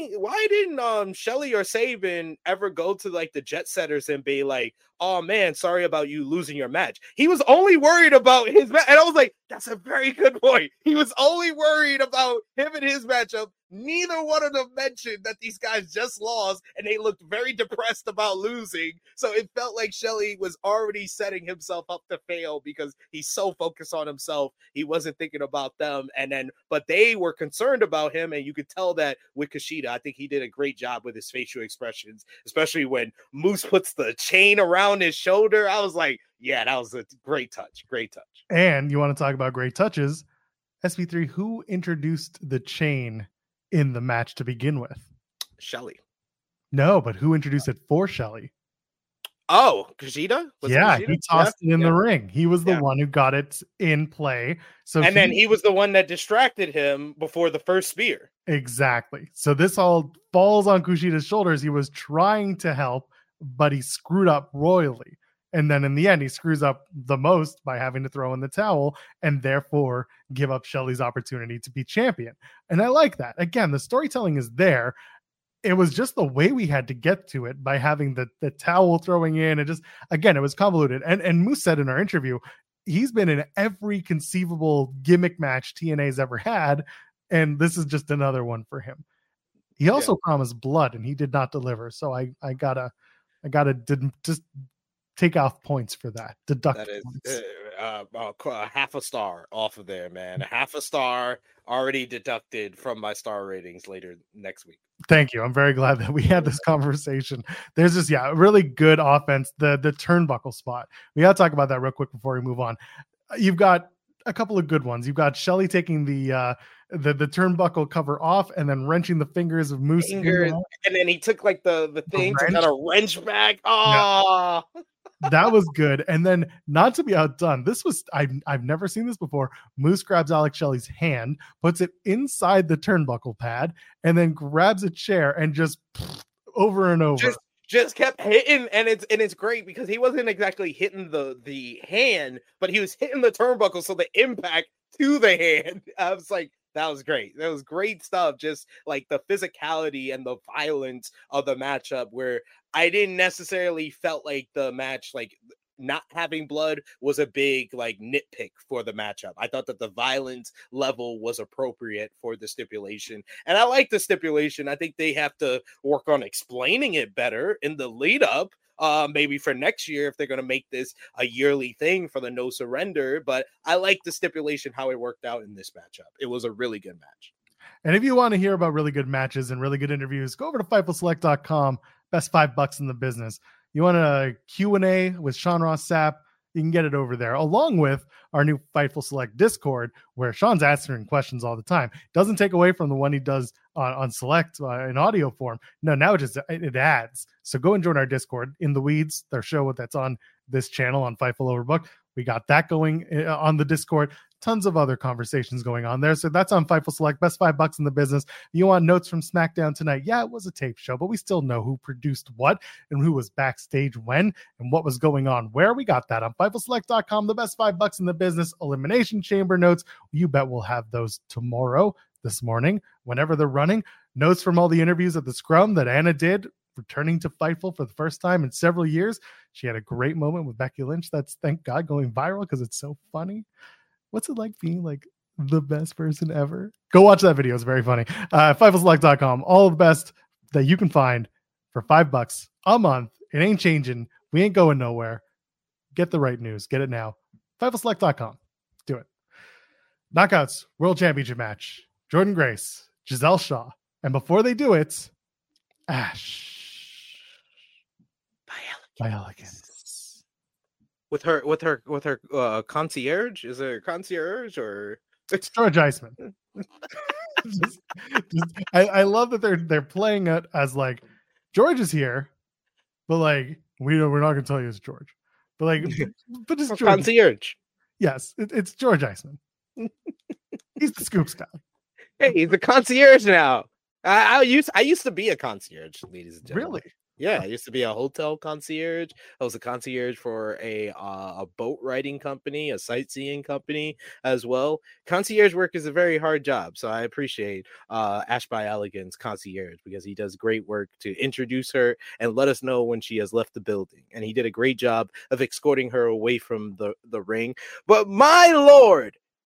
didn't Shelley or Sabin ever go to like the Jet Setters and be like, oh man, sorry about you losing your match? He was only worried about his match. And I was like, that's a very good point. He was only worried about him and his matchup. neither one of them mentioned that these guys just lost and they looked very depressed about losing. So it felt like Shelley was already setting himself up to fail because he's so focused on himself. He wasn't thinking about them. But they were concerned about him. And you could tell that with Kushida. I think he did a great job with his facial expressions, especially when Moose puts the chain around his shoulder. I was like, yeah, that was a great touch. Great touch. And you want to talk about great touches? SP3, who introduced the chain in the match to begin with? Shelley. No, but who introduced it for Shelley? Oh, Kushida? He tossed it in the ring. He was the one who got it in play. Then he was the one that distracted him before the first spear. Exactly. So this all falls on Kushida's shoulders. He was trying to help, but he screwed up royally. And then in the end, he screws up the most by having to throw in the towel and therefore give up Shelley's opportunity to be champion. And I like that. Again, the storytelling is there. It was just the way we had to get to it by having the towel throwing in. It just, again, it was convoluted. And Moose said in our interview, he's been in every conceivable gimmick match TNA's ever had. And this is just another one for him. He also promised blood and he did not deliver. So I gotta just take off points for that. Deduct that is points. Half a star off of there, man. Half a star already deducted from my star ratings later next week. Thank you. I'm very glad that we had this conversation. There's just really good offense. The turnbuckle spot. We got to talk about that real quick before we move on. You've got a couple of good ones. You've got Shelley taking the turnbuckle cover off and then wrenching the fingers of Moose. And then he took like the thing to kind of wrench back. Oh. Yeah. That was good. And then, not to be outdone, this was I've never seen this before. Moose grabs Alex Shelley's hand, puts it inside the turnbuckle pad, and then grabs a chair and just over and over. Just kept hitting, and it's great because he wasn't exactly hitting the hand, but he was hitting the turnbuckle, so the impact to the hand. I was like, that was great. That was great stuff. Just like the physicality and the violence of the matchup, where I didn't necessarily felt like the match, like not having blood was a big like nitpick for the matchup. I thought that the violence level was appropriate for the stipulation. And I like the stipulation. I think they have to work on explaining it better in the lead up. Maybe for next year, if they're going to make this a yearly thing for the no surrender. But I like the stipulation, how it worked out in this matchup. It was a really good match. And if you want to hear about really good matches and really good interviews, go over to FightfulSelect.com. Best $5 in the business. You want a Q&A with Sean Ross Sapp? You can get it over there, along with our new Fightful Select Discord, where Sean's answering questions all the time. Doesn't take away from the one he does on Select in audio form. No, now it adds. So go and join our Discord, In the Weeds, their show that's on this channel on Fightful Overbooked. We got that going on the Discord. Tons of other conversations going on there. So that's on Fightful Select. Best $5 in the business. You want notes from SmackDown tonight? Yeah, it was a tape show, but we still know who produced what and who was backstage when and what was going on where. We got that on FightfulSelect.com. The best $5 in the business. Elimination Chamber notes. You bet we'll have those tomorrow, this morning, whenever they're running. Notes from all the interviews at the Scrum that Anna did, returning to Fightful for the first time in several years. She had a great moment with Becky Lynch. That's, thank God, going viral because it's so funny. What's it like being like the best person ever? Go watch that video. It's very funny. FightfulSelect.com. All the best that you can find for $5 a month. It ain't changing. We ain't going nowhere. Get the right news. Get it now. FightfulSelect.com. Do it. Knockouts World Championship match. Jordynne Grace, Giselle Shaw. And before they do it, Ash by Elegance. With her concierge? Is there a concierge or it's George Iceman? I love that they're playing it as like George is here, but like we're not gonna tell you it's George, but like but it's George. Concierge. Yes, it's George Iceman. He's the Scoops guy. Hey, he's a concierge now. I used to be a concierge, ladies and gentlemen. Really? Yeah, I used to be a hotel concierge. I was a concierge for a boat riding company, a sightseeing company as well. Concierge work is a very hard job, so I appreciate Ash by Elegance concierge because he does great work to introduce her and let us know when she has left the building. And he did a great job of escorting her away from the ring. But my lord,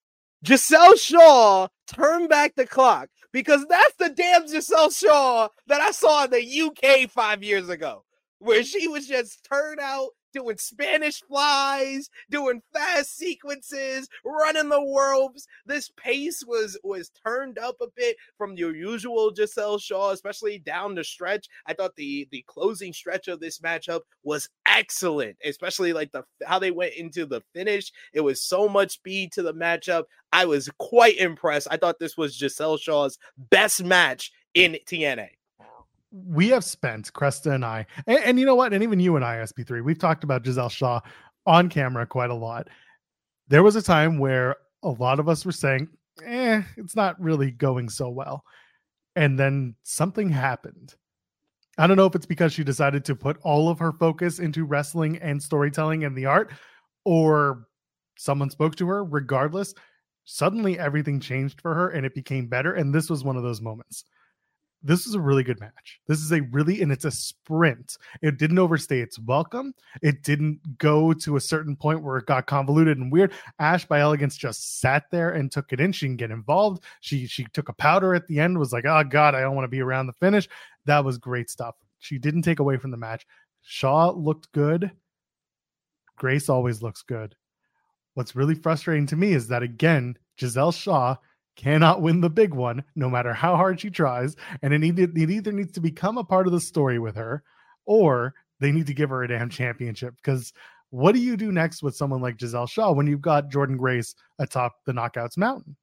Giselle Shaw turned back the clock, because that's the damn Giselle Shaw that I saw in the UK 5 years ago, where she was just turned out doing Spanish flies, doing fast sequences, running the ropes. This pace was turned up a bit from your usual Giselle Shaw, especially down the stretch. I thought the closing stretch of this matchup was excellent, especially like how they went into the finish. It was so much speed to the matchup. I was quite impressed. I thought this was Giselle Shaw's best match in TNA. We have spent, Cresta and I, and you know what? And even you and I, SP3, we've talked about Giselle Shaw on camera quite a lot. There was a time where a lot of us were saying, it's not really going so well. And then something happened. I don't know if it's because she decided to put all of her focus into wrestling and storytelling and the art, or someone spoke to her. Regardless, suddenly everything changed for her and it became better. And this was one of those moments. This is a really good match. And it's a sprint. It didn't overstay its welcome. It didn't go to a certain point where it got convoluted and weird. Ash by Elegance just sat there and took it in. She didn't get involved. She took a powder at the end, was like, oh God, I don't want to be around the finish. That was great stuff. She didn't take away from the match. Shaw looked good. Grace always looks good. What's really frustrating to me is that, again, Giselle Shaw cannot win the big one, no matter how hard she tries. And it either needs to become a part of the story with her, or they need to give her a damn championship. Because what do you do next with someone like Giselle Shaw when you've got Jordynne Grace atop the Knockouts mountain?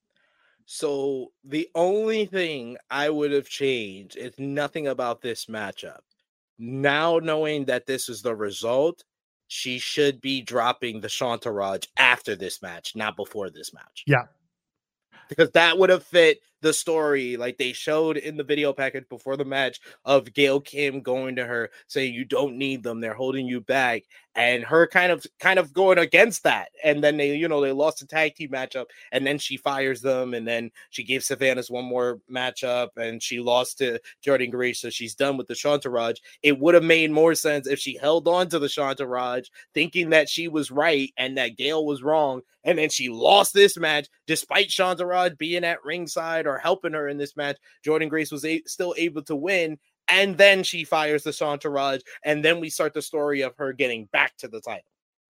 So the only thing I would have changed is nothing about this matchup. Now knowing that this is the result, she should be dropping the Chantarage after this match, not before this match. Yeah. Because that would have fit the story, like they showed in the video package before the match, of Gail Kim going to her saying, you don't need them, they're holding you back, and her kind of going against that. And then they lost a tag team matchup, and then she fires them, and then she gave Savannah's one more matchup, and she lost to Jordynne Grace, so she's done with the Chantarage. It would have made more sense if she held on to the Chantarage, thinking that she was right and that Gail was wrong, and then she lost this match despite Chantarage being at ringside or helping her in this match. Jordynne Grace was still able to win, and then she fires the Chantarage, and then we start the story of her getting back to the title.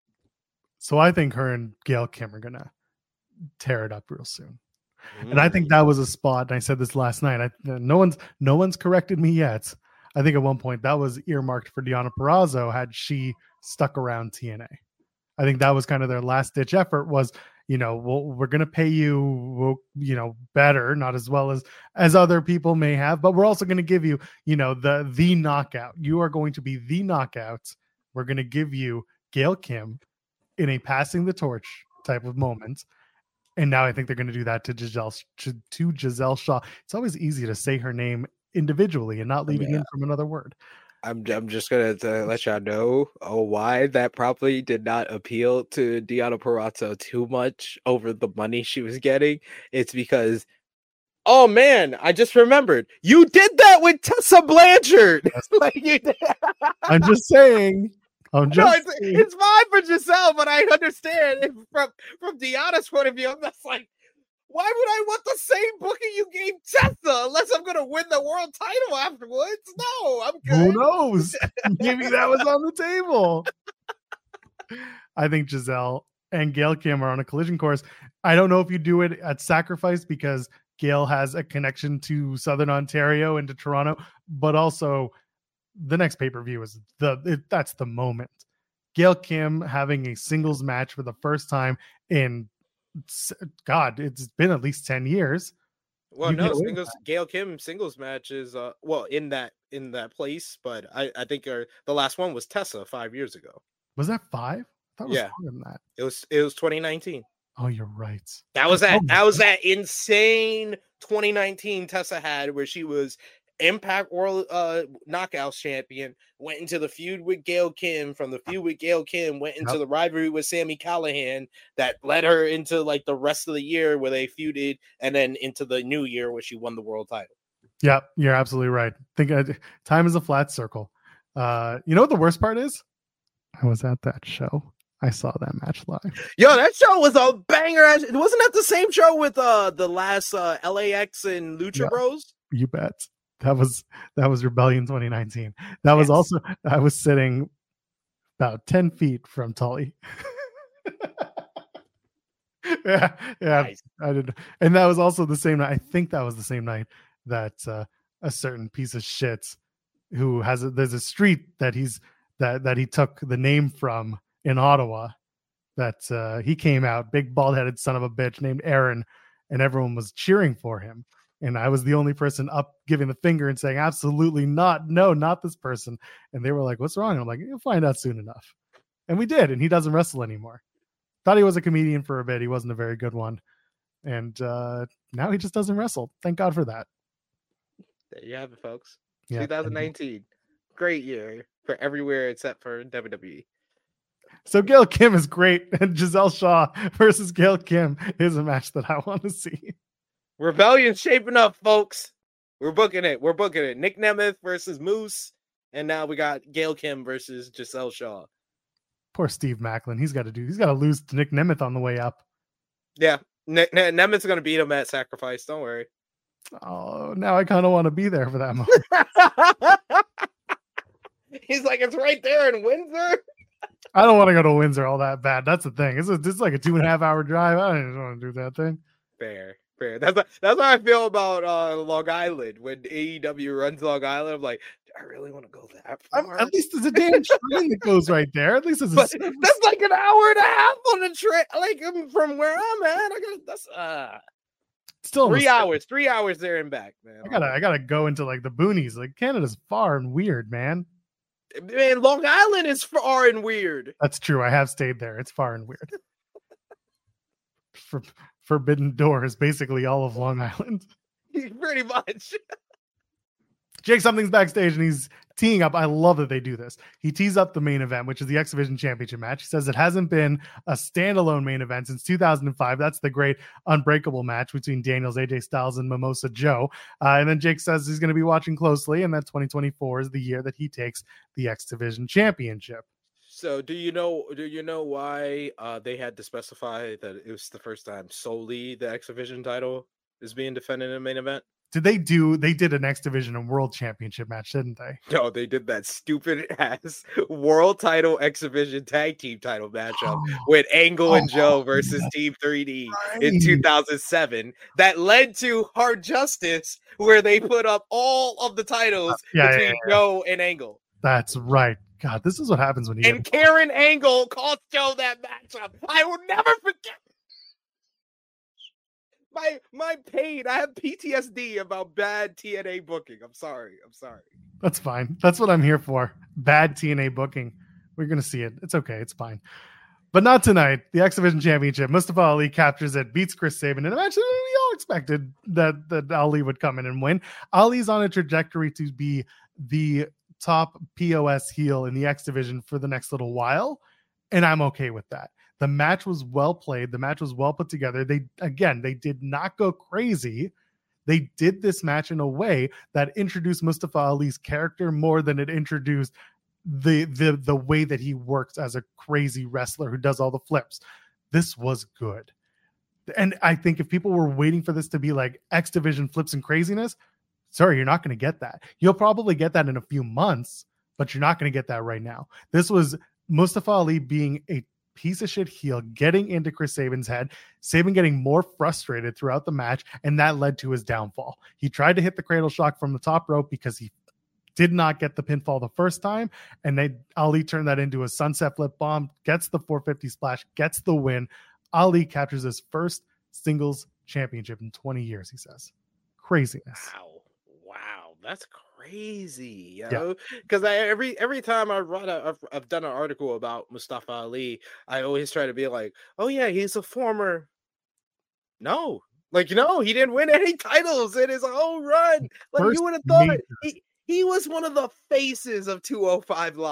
So I think her and Gail Kim are gonna tear it up real soon. And I think that was a spot, and I said this last night, no one's corrected me yet. I think at one point that was earmarked for Deonna Purrazzo had she stuck around TNA. I think that was kind of their last ditch effort was, we're going to pay you, better, not as well as other people may have, but we're also going to give you, the knockout. You are going to be the knockout. We're going to give you Gail Kim in a passing the torch type of moment. And now I think they're going to do that to Giselle Shaw. It's always easy to say her name individually and not leaving in from another word. I'm just gonna let y'all know why that probably did not appeal to Deonna Purrazzo too much over the money she was getting. It's because, oh man, I just remembered you did that with Tessa Blanchard. Like you did. I'm just saying. It's fine for Giselle, but I understand from Deonna's point of view. I'm just like, why would I want the same booking you gave Tessa unless I'm going to win the world title afterwards? No, I'm good. Who knows? Maybe that was on the table. I think Giselle and Gail Kim are on a collision course. I don't know if you do it at Sacrifice because Gail has a connection to Southern Ontario and to Toronto, but also the next pay-per-view is that's the moment. Gail Kim having a singles match for the first time in God, it's been at least 10 years. Well, Gail Kim singles matches, in that place, but I think the last one was Tessa 5 years ago. Was that 5? I thought it was longer than that. It was 2019. Oh, you're right. That was that insane 2019 Tessa had where she was Impact World Knockouts champion, went into the feud with Gail Kim. From the feud with Gail Kim, went into the rivalry with Sami Callihan that led her into like the rest of the year where they feuded, and then into the new year where she won the world title. Yeah, you're absolutely right. Time is a flat circle. You know what the worst part is? I was at that show. I saw that match live. Yo, that show was a banger. Wasn't that the same show with the last LAX and Lucha Bros? You bet. That was Rebellion 2019. That was also, I was sitting about 10 feet from Tully. yeah. Nice. I did. And that was also the same night. I think that was the same night that a certain piece of shit who there's a street that he took the name from in Ottawa, that he came out, big bald-headed son of a bitch named Aaron, and everyone was cheering for him. And I was the only person up giving the finger and saying, absolutely not. No, not this person. And they were like, what's wrong? And I'm like, you'll find out soon enough. And we did. And he doesn't wrestle anymore. Thought he was a comedian for a bit. He wasn't a very good one. And now he just doesn't wrestle. Thank God for that. There you have it, folks. Yeah, 2019. Great year for everywhere except for WWE. So Gail Kim is great. And Giselle Shaw versus Gail Kim is a match that I want to see. Rebellion's shaping up, folks. We're booking it. Nick Nemeth versus Moose. And now we got Gail Kim versus Giselle Shaw. Poor Steve Macklin. He's got to lose to Nick Nemeth on the way up. Yeah. Nemeth's going to beat him at Sacrifice. Don't worry. Oh, now I kind of want to be there for that moment. He's like, it's right there in Windsor. I don't want to go to Windsor all that bad. That's the thing. It's like a 2.5 hour drive. I don't want to do that thing. Fair. That's how I feel about Long Island. When AEW runs Long Island, I'm like, do I really want to go that far? At least there's a damn train that goes right there. At least that's like an hour and a half on the train. Like from where I'm at, that's still 3 hours. 3 hours there and back, man. I gotta go into like the boonies. Like Canada's far and weird, man. Man, Long Island is far and weird. That's true. I have stayed there. It's far and weird. Forbidden Door is basically all of Long Island. Pretty much. Jake Something's backstage and he's teeing up. I love that they do this. He tees up the main event, which is the X Division Championship match. He says it hasn't been a standalone main event since 2005. That's the great Unbreakable match between Daniels, AJ Styles, and Mimosa Joe. And then Jake says he's going to be watching closely, and that 2024 is the year that he takes the X Division Championship. So do you know why they had to specify that it was the first time solely the X Division title is being defended in the main event? They did an X Division and World Championship match, didn't they? No, they did that stupid ass World Title X Division Tag Team title matchup with Angle and Joe versus Team 3D in 2007 that led to Hard Justice, where they put up all of the titles between Joe and Angle. That's right. God, this is what happens when you Karen Angle cost Joe that matchup. I will never forget. My pain. I have PTSD about bad TNA booking. I'm sorry. That's fine. That's what I'm here for. Bad TNA booking. We're going to see it. It's okay. It's fine. But not tonight. The X Division Championship. Mustafa Ali captures it, beats Chris Sabin, and eventually we all expected that Ali would come in and win. Ali's on a trajectory to be the top POS heel in the X Division for the next little while, and I'm okay with that. The match was well played. The match was well put together. They did not go crazy. They did this match in a way that introduced Mustafa Ali's character more than it introduced the way that he works as a crazy wrestler who does all the flips. This was good. And I think if people were waiting for this to be like X Division flips and craziness, sorry, you're not going to get that. You'll probably get that in a few months, but you're not going to get that right now. This was Mustafa Ali being a piece of shit heel, getting into Chris Sabin's head, Sabin getting more frustrated throughout the match, and that led to his downfall. He tried to hit the cradle shock from the top rope because he did not get the pinfall the first time, and Ali turned that into a sunset flip bomb, gets the 450 splash, gets the win. Ali captures his first singles championship in 20 years, he says. Craziness. Wow, that's crazy, yo. Because every time I've done an article about Mustafa Ali, I always try to be like, oh yeah, he's a former. No, he didn't win any titles in his whole run. Like, you would have thought he was one of the faces of 205 Live.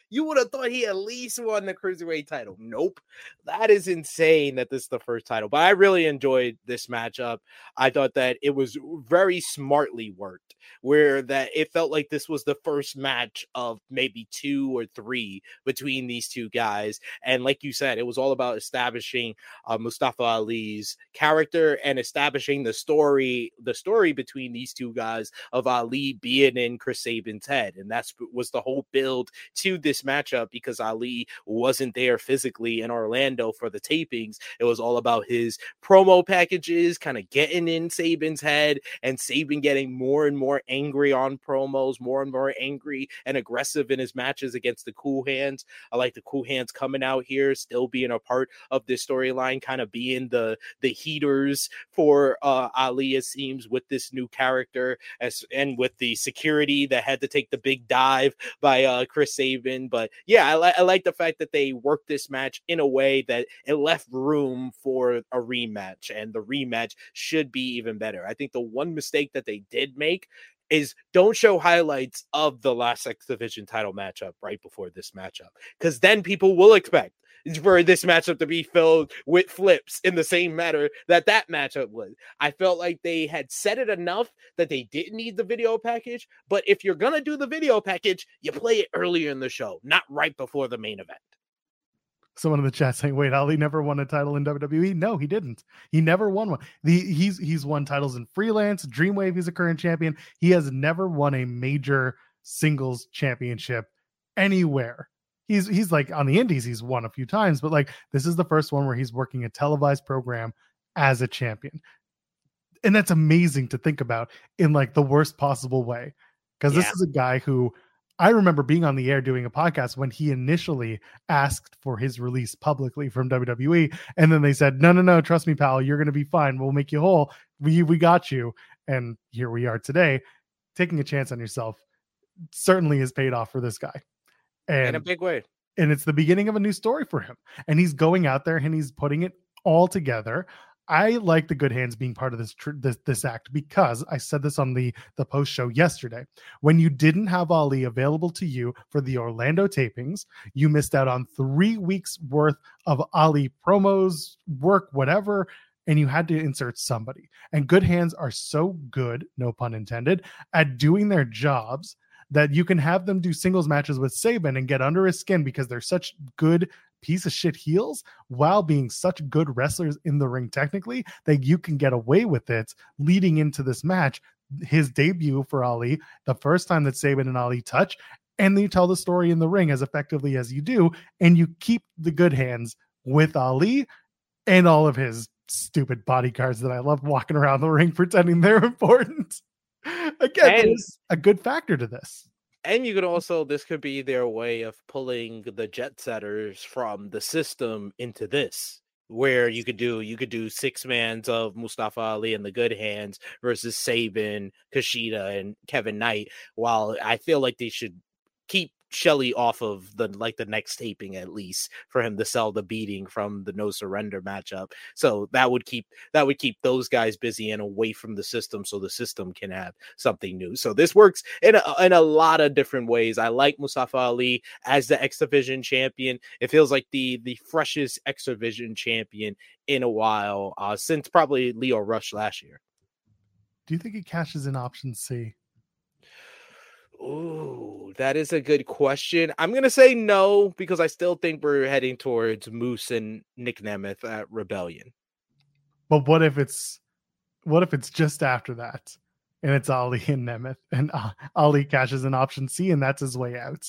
You would have thought he at least won the Cruiserweight title. Nope. That is insane that this is the first title. But I really enjoyed this matchup. I thought that it was very smartly worked, where that it felt like this was the first match of maybe 2 or 3 between these two guys. And like you said, it was all about establishing Mustafa Ali's character and establishing the story between these two guys of Ali being in Chris Sabin's head. And that was the whole build to this matchup, because Ali wasn't there physically in Orlando for the tapings. It was all about his promo packages kind of getting in Sabin's head, and Sabin getting more and more angry on promos, more and more angry and aggressive in his matches against the Cool Hands. I like the Cool Hands coming out here, still being a part of this storyline, kind of being the heaters for Ali, it seems, with this new character, and with the security that had to take the big dive by Chris Sabin. But yeah, I like the fact that they worked this match in a way that it left room for a rematch, and the rematch should be even better. I think the one mistake that they did make is don't show highlights of the last X Division title matchup right before this matchup, because then people will expect for this matchup to be filled with flips in the same manner that matchup was. I felt like they had said it enough that they didn't need the video package, but if you're going to do the video package, you play it earlier in the show, not right before the main event. Someone in the chat saying, wait, Ali never won a title in WWE? No, he didn't. He never won one. He's won titles in freelance, Dreamwave, he's a current champion. He has never won a major singles championship anywhere. He's like on the indies, he's won a few times, but like this is the first one where he's working a televised program as a champion. And that's amazing to think about in like the worst possible way. Because this is a guy who I remember being on the air doing a podcast when he initially asked for his release publicly from WWE. And then they said, no, trust me, pal, you're going to be fine. We'll make you whole. We got you. And here we are today. Taking a chance on yourself certainly has paid off for this guy. And in a big way. And it's the beginning of a new story for him. And he's going out there and he's putting it all together. I like the Good Hands being part of this act, because I said this on the post show yesterday. When you didn't have Ali available to you for the Orlando tapings, you missed out on 3 weeks worth of Ali promos, work, whatever, and you had to insert somebody. And Good Hands are so good, no pun intended, at doing their jobs that you can have them do singles matches with Sabin and get under his skin because they're such good piece of shit heels while being such good wrestlers in the ring technically, that you can get away with it leading into this match. His debut for Ali, the first time that Sabin and Ali touch, and then you tell the story in the ring as effectively as you do, and you keep the Good Hands with Ali and all of his stupid bodyguards that I love walking around the ring pretending they're important. Again, there's a good factor to this. And you could also, this could be their way of pulling the jet setters from the system into this, where you could do 6 mans of Mustafa Ali and the Good Hands versus Sabin, Kushida, and Kevin Knight. While I feel like they should keep Shelly off of the next taping, at least, for him to sell the beating from the No Surrender matchup. So that would keep those guys busy and away from the system, so the system can have something new. So this works in a lot of different ways. I like Mustafa Ali as the X Division champion. It feels like the freshest X Division champion in a while, since probably Leo Rush last year. Do you think he cashes in option C? Ooh, that is a good question. I'm going to say no, because I still think we're heading towards Moose and Nick Nemeth at Rebellion. But what if it's just after that and it's Ali and Nemeth, and Ali cashes in option C and that's his way out?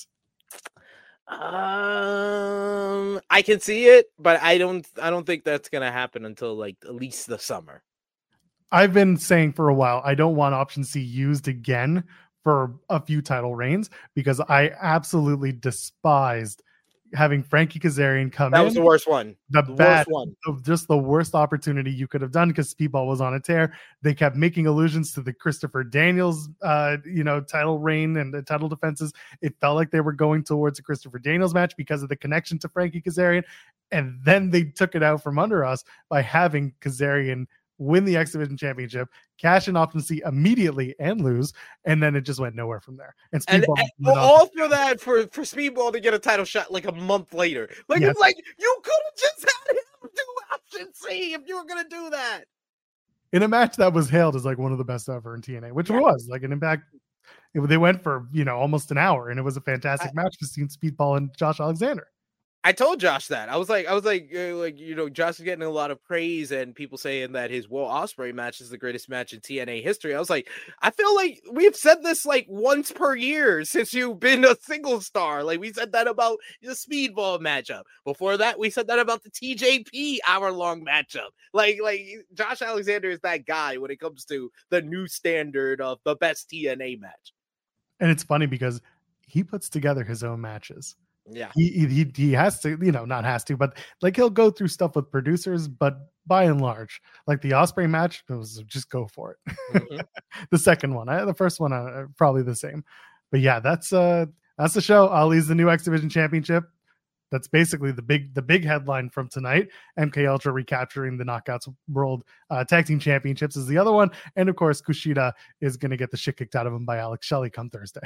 I can see it, but I don't think that's going to happen until like at least the summer. I've been saying for a while, I don't want option C used again for a few title reigns, because I absolutely despised having Frankie Kazarian come in. That was the worst one. Worst one. Just the worst opportunity you could have done, because Speedball was on a tear. They kept making allusions to the Christopher Daniels, title reign and the title defenses. It felt like they were going towards a Christopher Daniels match because of the connection to Frankie Kazarian. And then they took it out from under us by having Kazarian win the X Division championship, cash in Optimum immediately and lose, and then it just went nowhere from there. And Speedball all for that for Speedball to get a title shot like a month later. Like, yes. It's like you could have just had him do Option C if you were gonna do that. In a match that was hailed as like one of the best ever in TNA, which was like an Impact. They went for almost an hour, and it was a fantastic match between Speedball and Josh Alexander. I told Josh that. I was like, Josh is getting a lot of praise and people saying that his Will Ospreay match is the greatest match in TNA history. I was like, I feel like we've said this like once per year since you've been a single star. Like we said that about the Speedball matchup. Before that, we said that about the TJP hour-long matchup. Like Josh Alexander is that guy when it comes to the new standard of the best TNA match. And it's funny because he puts together his own matches. Yeah, he has to, not has to, but like he'll go through stuff with producers, but by and large, like the Ospreay match, it was just go for it. Mm-hmm. The second one, the first one, probably the same, but yeah, that's the show. Ali's the new X Division championship. That's basically the big headline from tonight. MK Ultra recapturing the Knockouts World Tag Team Championships is the other one, and of course Kushida is going to get the shit kicked out of him by Alex Shelley come Thursday.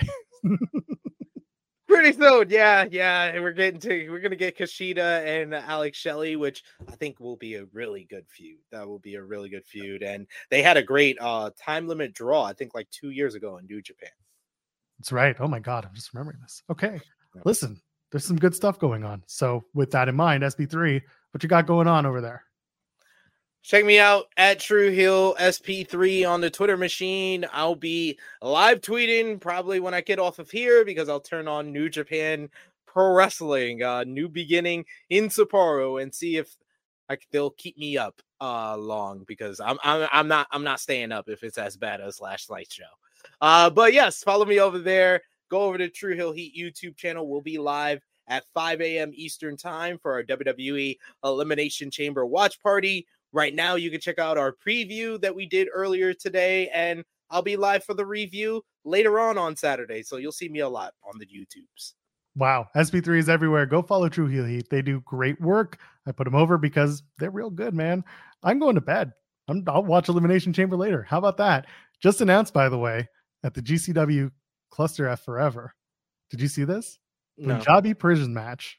Pretty soon, yeah. We're gonna get Kushida and Alex Shelley, which I think will be a really good feud. That will be a really good feud, and they had a great time limit draw. I think like 2 years ago in New Japan. That's right. Oh my God, I'm just remembering this. Okay, listen, there's some good stuff going on. So with that in mind, SB3, what you got going on over there? Check me out at True Hill SP3 on the Twitter machine. I'll be live tweeting probably when I get off of here because I'll turn on New Japan Pro Wrestling, New Beginning in Sapporo, and see if they'll keep me up long because I'm not staying up if it's as bad as last night's show. But yes, follow me over there. Go over to True Hill Heat YouTube channel. We'll be live at 5 a.m. Eastern time for our WWE Elimination Chamber watch party. Right now, you can check out our preview that we did earlier today, and I'll be live for the review later on Saturday, so you'll see me a lot on the YouTubes. Wow, SP3 is everywhere. Go follow True Heel Heat. They do great work. I put them over because they're real good, man. I'm going to bed. I'll watch Elimination Chamber later. How about that? Just announced, by the way, at the GCW Cluster F Forever. Did you see this? No. Punjabi prison match.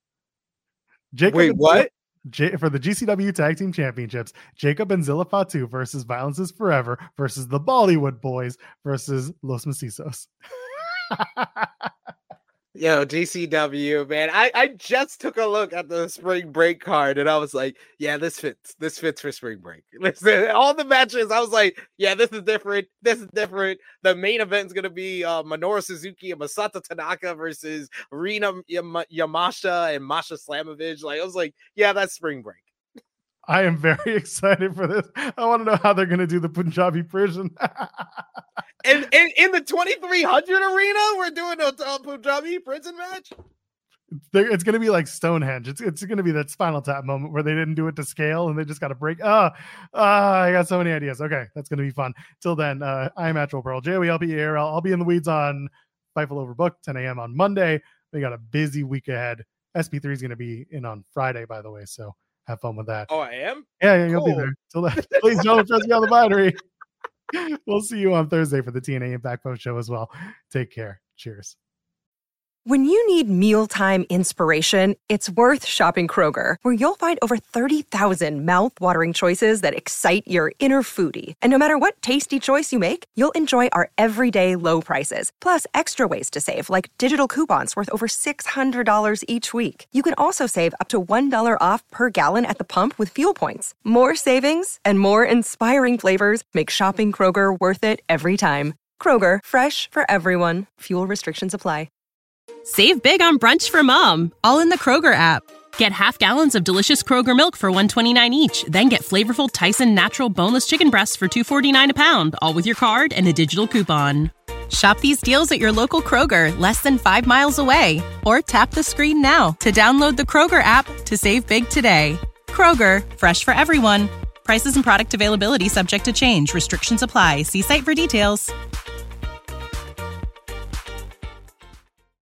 Wait, what? For the GCW Tag Team Championships, Jacob and Zilla Fatu versus Violence is Forever versus the Bollywood Boys versus Los Macizos. Yo, GCW, man. I just took a look at the spring break card and I was like, yeah, this fits. This fits for spring break. Listen, all the matches, I was like, yeah, this is different. This is different. The main event is going to be Minoru Suzuki and Masato Tanaka versus Rina Yamashita and Masha Slamovich. Like, I was like, yeah, that's spring break. I am very excited for this. I want to know how they're going to do the Punjabi prison. And in the 2300 arena, we're doing a Punjabi prison match? It's going to be like Stonehenge. It's going to be that Spinal Tap moment where they didn't do it to scale and they just got to break. I got so many ideas. Okay, that's going to be fun. Till then, I'm Actual Pearl, JOELPERL. I'll be in the weeds on Fightful Overbooked, 10 a.m. on Monday. We got a busy week ahead. SP3 is going to be in on Friday, by the way, so have fun with that. Oh, I am? Yeah, you'll be there. Till then, please don't trust me on the binary. We'll see you on Thursday for the TNA Impact Post show as well. Take care. Cheers. When you need mealtime inspiration, it's worth shopping Kroger, where you'll find over 30,000 mouth-watering choices that excite your inner foodie. And no matter what tasty choice you make, you'll enjoy our everyday low prices, plus extra ways to save, like digital coupons worth over $600 each week. You can also save up to $1 off per gallon at the pump with fuel points. More savings and more inspiring flavors make shopping Kroger worth it every time. Kroger, fresh for everyone. Fuel restrictions apply. Save big on brunch for mom, all in the Kroger app. Get half gallons of delicious Kroger milk for $1.29 each. Then get flavorful Tyson natural boneless chicken breasts for $2.49 a pound, all with your card and a digital coupon. Shop these deals at your local Kroger, less than 5 miles away. Or tap the screen now to download the Kroger app to save big today. Kroger, fresh for everyone. Prices and product availability subject to change. Restrictions apply. See site for details.